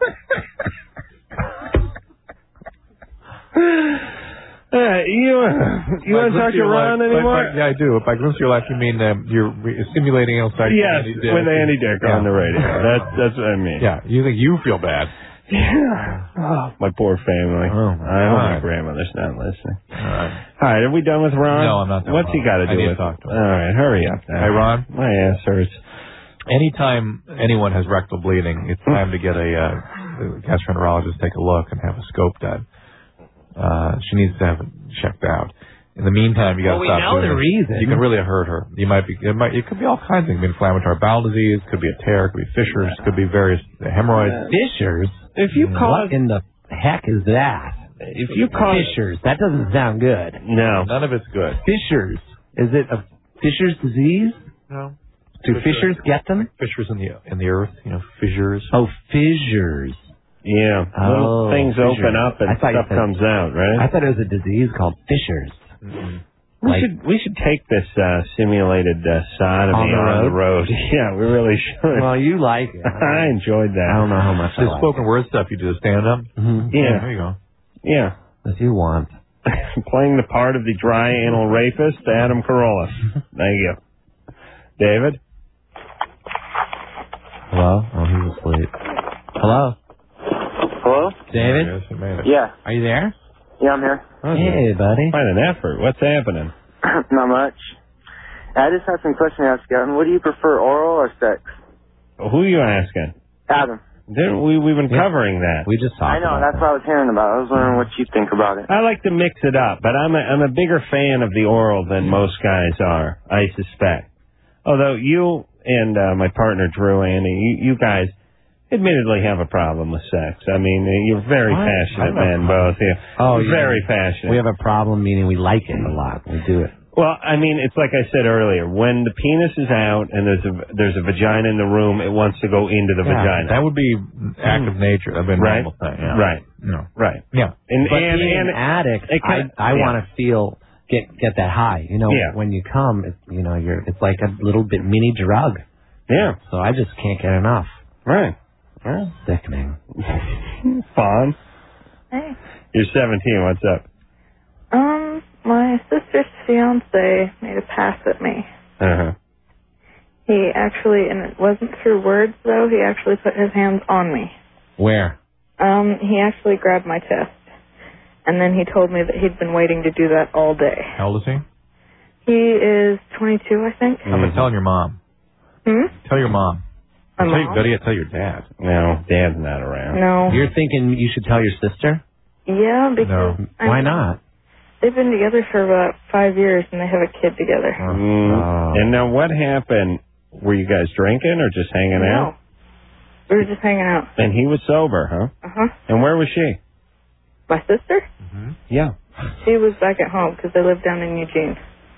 You want to talk to Ron anymore? Yeah, I do. If I glimpse your life, you mean you're simulating anal sex? Yes, with Andy Dick on the radio. That's what I mean. Yeah, you think you feel bad. Yeah. Oh, my poor family. Oh, I hope my grandmother's not listening. All right, are we done with Ron? No, I'm not done. What's he got to do with talk to him? All right, hurry up. Hey, Ron? My ass hurts. Anytime anyone has rectal bleeding, it's time to get a gastroenterologist take a look and have a scope done. She needs to have it checked out. In the meantime, you got to stop doing the reason. You can really hurt her. It could be all kinds of things. It could be inflammatory bowel disease, could be a tear, could be fissures, could be various hemorrhoids. Fissures? If you call what in the heck is that? If you call fissures, that doesn't sound good. No, none of it's good. Fissures. Is it a Fissures disease? No. Do fissures get them? Fissures in the earth, fissures. Oh, fissures. Yeah, little things fissures. Open up and stuff comes out, right? I thought it was a disease called fissures. Mm-hmm. We should take this simulated sodomy on the road. Yeah, we really should. Well, you like it. I enjoyed that. I don't know how much the spoken word stuff you do, stand up. Mm-hmm. Yeah, there you go. Yeah, if you want. Playing the part of the dry anal rapist, Adam Carolla. Thank you, David. Hello? Oh, he's asleep. Hello? Hello? David? Yeah. Are you there? Yeah, I'm here. Hey, buddy. Quite an effort. What's happening? Not much. I just have some questions to ask you. What do you prefer, oral or sex? Who are you asking? Adam. Didn't we've been covering that. We just talked I know, that's what I was hearing about. I was wondering what you think about it. I like to mix it up, but I'm a bigger fan of the oral than most guys are, I suspect. Although you and my partner Drew, Andy, you guys admittedly have a problem with sex. I mean, you're very passionate men, both. Very passionate. We have a problem, meaning we like it a lot. We do it. Well, I mean, it's like I said earlier. When the penis is out and there's a vagina in the room, it wants to go into the vagina. That would be act of nature. That'd be a Right? normal thing. Yeah. Right. No. Right. Yeah. But being an addict, I want to get that high. You know, when you come, it's like a little bit mini drug. Yeah. So I just can't get enough. Right. Well, sickening. Fawn. Hey. You're 17. What's up? My sister's fiance made a pass at me. Uh-huh. He actually, and it wasn't through words though, he actually put his hands on me. Where? He actually grabbed my chest. And then he told me that he'd been waiting to do that all day. How old is he? He is 22, I think. I'm going to tell your mom. Tell your mom. My Tell your mom? buddy, tell your dad. No, Dad's not around. No. You're thinking you should tell your sister? Yeah, because Why not? They've been together for about 5 years, and they have a kid together. And now what happened? Were you guys drinking or just hanging out? We were just hanging out. And he was sober, huh? Uh-huh. And where was she? My sister? Yeah. She was back at home because they live down in Eugene.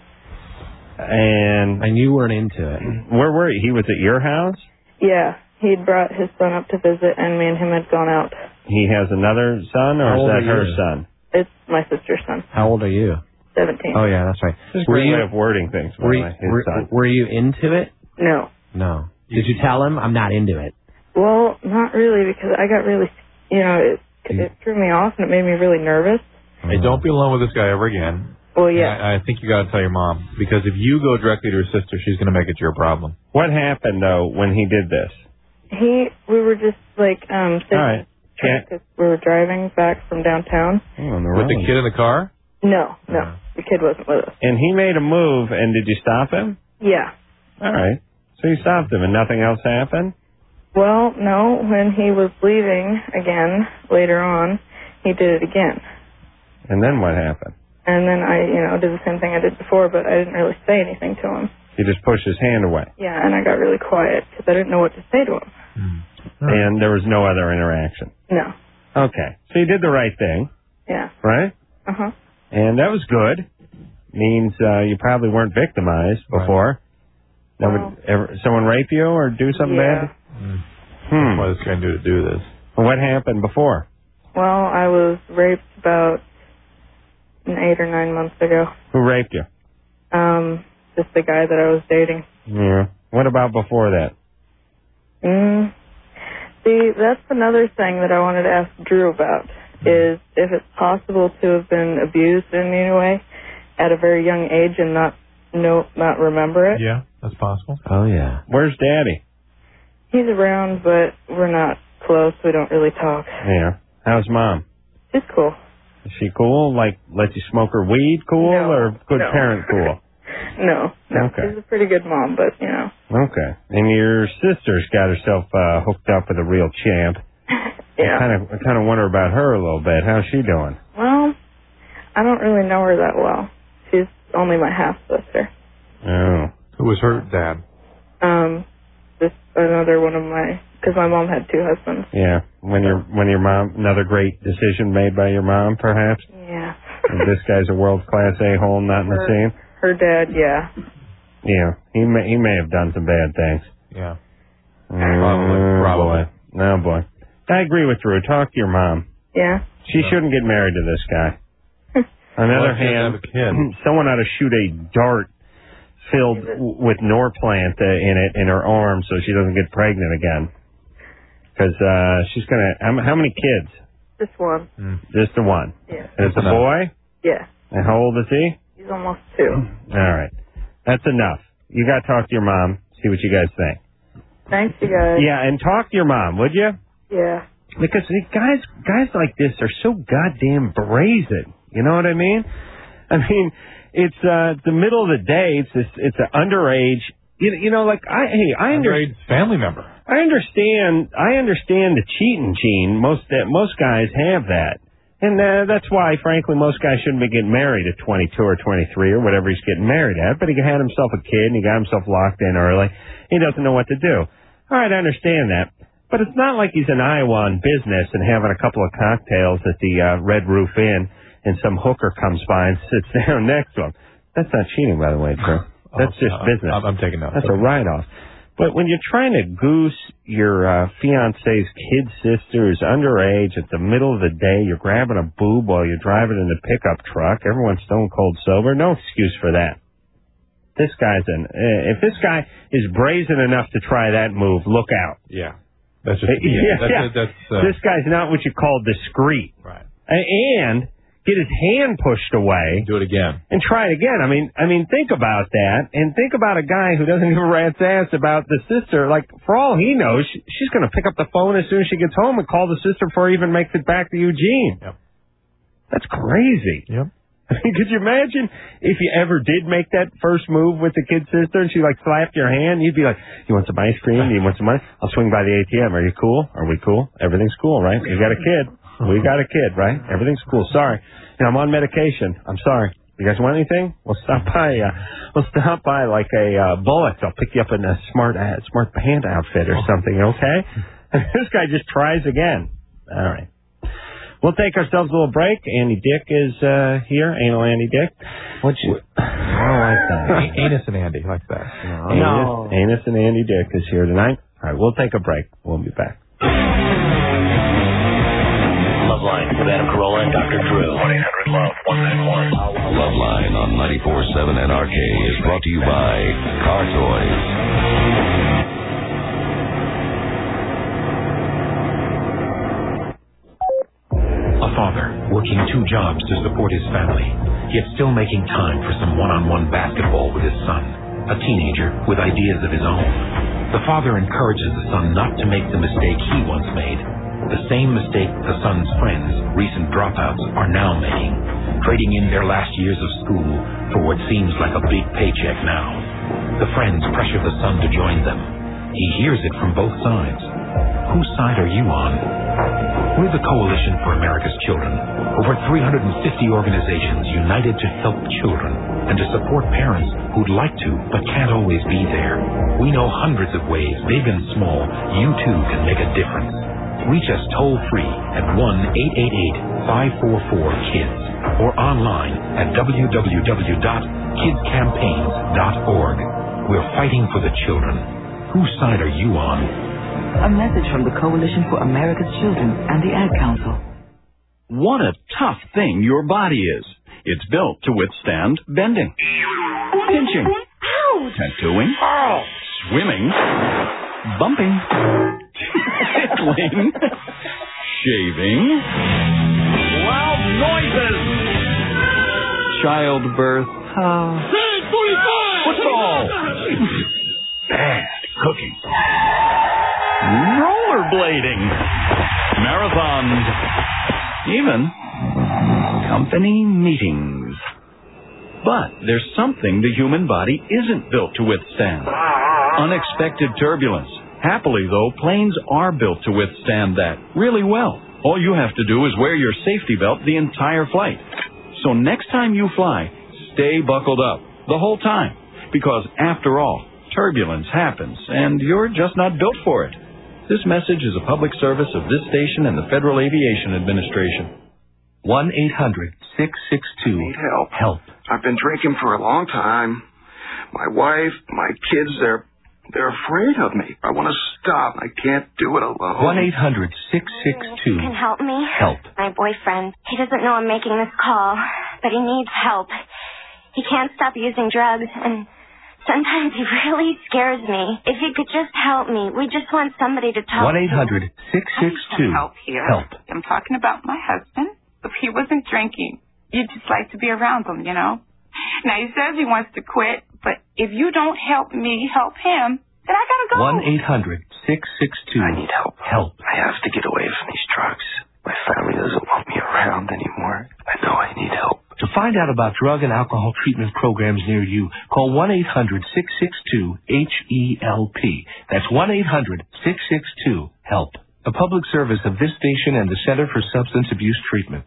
And you weren't into it. Where were you? He was at your house? Yeah, he'd brought his son up to visit, and me and him had gone out. He has another son, or How is old that are her you? son? It's my sister's son, How old are you? 17. Oh, yeah, that's right. Just a great way of wording things. by Were the you, way, his son. were you into it? No. No. Did you tell him? I'm not into it. Well, not really, because I got really, it threw me off, and it made me really nervous. Hey, don't be alone with this guy ever again. Well, yeah. I think you got to tell your mom, because if you go directly to your sister, she's going to make it your problem. What happened, though, when he did this? We were just, sitting All right. because we were driving back from downtown. With the kid in the car? No, the kid wasn't with us. And he made a move, and did you stop him? Yeah. All right. So you stopped him, and nothing else happened? Well, no, when he was leaving again, later on, he did it again. And then what happened? And then I, did the same thing I did before, but I didn't really say anything to him. He just pushed his hand away. Yeah, and I got really quiet because I didn't know what to say to him. And there was no other interaction. No. Okay. So you did the right thing, Yeah. right? Uh-huh. And that was good. Means you probably weren't victimized before. Someone rape you or do something bad? What is this guy do to do this? What happened before? Well, I was raped about 8 or 9 months ago. Who raped you? Just the guy that I was dating. Yeah. What about before that? See, that's another thing that I wanted to ask Drew about, is if it's possible to have been abused in any way at a very young age and not remember it. Yeah, that's possible. Oh, yeah. Where's Daddy? He's around, but we're not close. We don't really talk. Yeah. How's Mom? She's cool. Is she cool? Like, let you smoke her weed cool or good parent cool? No. Okay. She's a pretty good mom, but, Okay. And your sister's got herself hooked up with a real champ. Yeah. I kind of wonder about her a little bit. How's she doing? Well, I don't really know her that well. She's only my half-sister. Oh. Who was her dad? Just another one of because my mom had 2 husbands. Yeah. When your mom, another great decision made by your mom, perhaps? Yeah. And this guy's a world-class a-hole not in the scene? Her dad, yeah. Yeah. He may have done some bad things. Yeah. Probably. Oh, boy. I agree with Drew. Talk to your mom. Yeah. She shouldn't get married to this guy. On the other hand, someone ought to shoot a dart filled with Norplant in it in her arm so she doesn't get pregnant again. Because she's going to... How many kids? Just one. Just the one? Yeah. And it's a boy? Yeah. And how old is he? He's almost 2. All right. That's enough. You got to talk to your mom, see what you guys think. Thanks, you guys. Yeah, and talk to your mom, would you? Yeah. Because guys like this are so goddamn brazen. You know what I mean? I mean, it's the middle of the day. It's an underage. You know, like I underage family member. I understand the cheating gene. Most guys have that, and that's why, frankly, most guys shouldn't be getting married at 22 or 23 or whatever he's getting married at. But he had himself a kid and he got himself locked in early. He doesn't know what to do. All right, I understand that. But it's not like he's in Iowa on business and having a couple of cocktails at the Red Roof Inn and some hooker comes by and sits down next to him. That's not cheating, by the way, Drew. That's just business. I'm taking notes. That's a write-off. But when you're trying to goose your fiance's kid sister who's underage at the middle of the day, you're grabbing a boob while you're driving in a pickup truck, everyone's stone cold sober, no excuse for that. This guy's if this guy is brazen enough to try that move, look out. Yeah. That's just This guy's not what you call discreet. Right. And get his hand pushed away. Do it again. And try it again. I mean, think about that. And think about a guy who doesn't give a rat's ass about the sister. Like, for all he knows, she's going to pick up the phone as soon as she gets home and call the sister before he even makes it back to Eugene. Yep. That's crazy. Yep. I mean, could you imagine if you ever did make that first move with the kid's sister and she, like, slapped your hand? You'd be like, you want some ice cream? Do you want some money? I'll swing by the ATM. Are you cool? Are we cool? Everything's cool, right? You got a kid. We got a kid, right? Everything's cool. Sorry. You know, I'm on medication. I'm sorry. You guys want anything? We'll stop by like a Bullock. I'll pick you up in a smart pant outfit or something, okay? And this guy just tries again. All right. We'll take ourselves a little break. Andy Dick is here. Anal Andy Dick. I don't like that. Anus and Andy, like that. No. Anus and Andy Dick is here tonight. All right, we'll take a break. We'll be back. Loveline with Adam Carolla and Dr. Drew. 1-800-LOVE-191. Loveline on 94.7 NRK is brought to you by Car Toys. A father working 2 jobs to support his family, yet still making time for some one-on-one basketball with his son, a teenager with ideas of his own. The father encourages the son not to make the mistake he once made, the same mistake the son's friends, recent dropouts, are now making, trading in their last years of school for what seems like a big paycheck now. The friends pressure the son to join them. He hears it from both sides. Whose side are you on? We're the Coalition for America's Children. Over 350 organizations united to help children and to support parents who'd like to but can't always be there. We know hundreds of ways, big and small, you too can make a difference. Reach us toll-free at 1-888-544-KIDS or online at www.kidscampaigns.org. We're fighting for the children. Whose side are you on? A message from the Coalition for America's Children and the Ad Council. What a tough thing your body is. It's built to withstand bending, pinching, tattooing, swimming, bumping, tickling, shaving, loud noises, childbirth, football, bad cooking, rollerblading, marathons, even company meetings. But there's something the human body isn't built to withstand. Unexpected turbulence. Happily, though, planes are built to withstand that really well. All you have to do is wear your safety belt the entire flight. So next time you fly, stay buckled up the whole time. Because after all, turbulence happens, and you're just not built for it. This message is a public service of this station and the Federal Aviation Administration. 1-800-662. Need help. Help. I've been drinking for a long time. My wife, my kids, they're afraid of me. I want to stop. I can't do it alone. 1-800-662. You can help me? Help. My boyfriend. He doesn't know I'm making this call, but he needs help. He can't stop using drugs, and sometimes he really scares me. If you could just help me. We just want somebody to talk 1-800-662. Help here. Help. I'm talking about my husband. If he wasn't drinking, you'd just like to be around him, you know? Now, he says he wants to quit, but if you don't help me help him, And I gotta go. 1-800-662. I need help. Help. I have to get away from these drugs. My family doesn't want me around anymore. I know I need help. To find out about drug and alcohol treatment programs near you, call 1-800-662-HELP. That's 1-800-662-HELP. A public service of this station and the Center for Substance Abuse Treatment.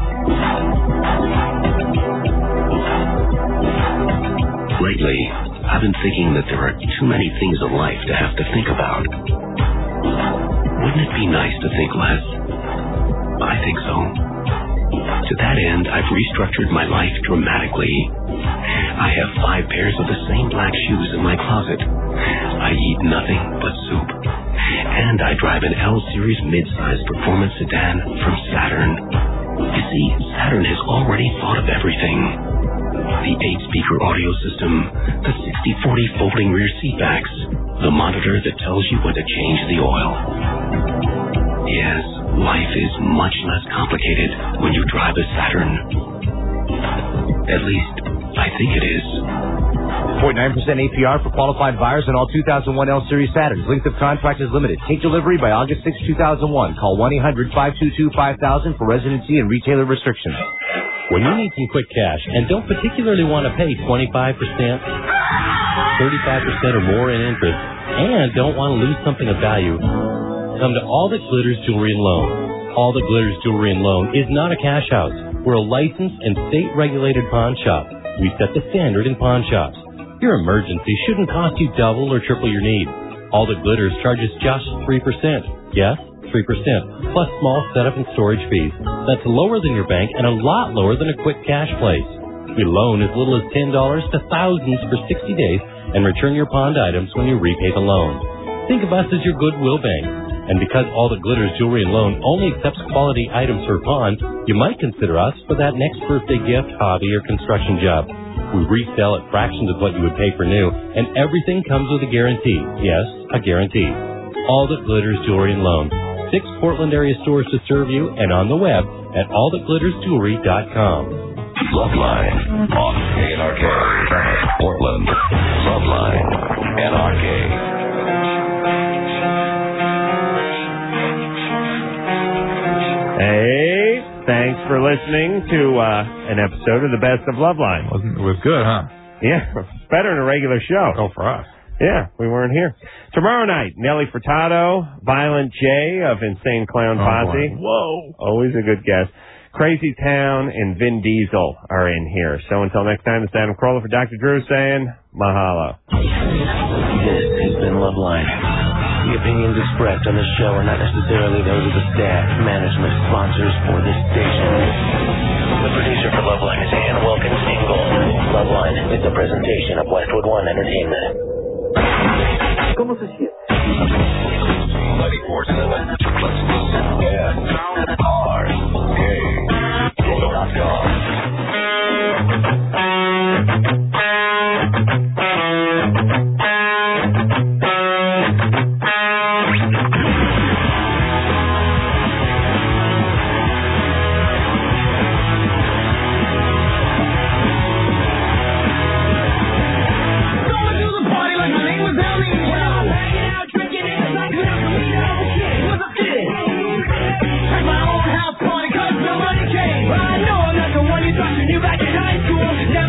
Lately, I've been thinking that there are too many things in life to have to think about. Wouldn't it be nice to think less? I think so. To that end, I've restructured my life dramatically. I have 5 pairs of the same black shoes in my closet. I eat nothing but soup. And I drive an L-Series mid-size performance sedan from Saturn. You see, Saturn has already thought of everything. The 8-speaker audio system, the 60/40 folding rear seat backs, the monitor that tells you when to change the oil. Yes, life is much less complicated when you drive a Saturn. At least, I think it is. 0.9% APR for qualified buyers on all 2001 L-Series Saturns. Length of contract is limited. Take delivery by August 6, 2001. Call 1-800-522-5000 for residency and retailer restrictions. When you need some quick cash and don't particularly want to pay 25%, 35% or more in interest, and don't want to lose something of value, come to All That Glitters Jewelry and Loan. All That Glitters Jewelry and Loan is not a cash house. We're a licensed and state-regulated pawn shop. We set the standard in pawn shops. Your emergency shouldn't cost you double or triple your need. All That Glitters charges just 3%. Yes, 3%, plus small setup and storage fees. That's lower than your bank and a lot lower than a quick cash place. We loan as little as $10 to thousands for 60 days and return your pawned items when you repay the loan. Think of us as your Goodwill bank. And because All That Glitters Jewelry and Loan only accepts quality items for pawn, you might consider us for that next birthday gift, hobby, or construction job. We resell at fractions of what you would pay for new, and everything comes with a guarantee. Yes, a guarantee. All That Glitters Jewelry and Loan. 6 Portland area stores to serve you, and on the web at allthatglittersjewelry.com. Loveline on NRK. Portland. Loveline. NRK. Hey, thanks for listening to an episode of the Best of Loveline. It was good, huh? Yeah, it's better than a regular show. Oh, for us. Yeah, we weren't here. Tomorrow night, Nelly Furtado, Violent J of Insane Clown Posse. Whoa. Always a good guest. Crazy Town and Vin Diesel are in here. So until next time, it's Adam Carolla for Dr. Drew saying mahalo. This has been Loveline. The opinions expressed on this show are not necessarily those of the staff, management, sponsors, or this station. The producer for Loveline is Ann Wilkins Ingle. Loveline is a presentation of Westwood One Entertainment.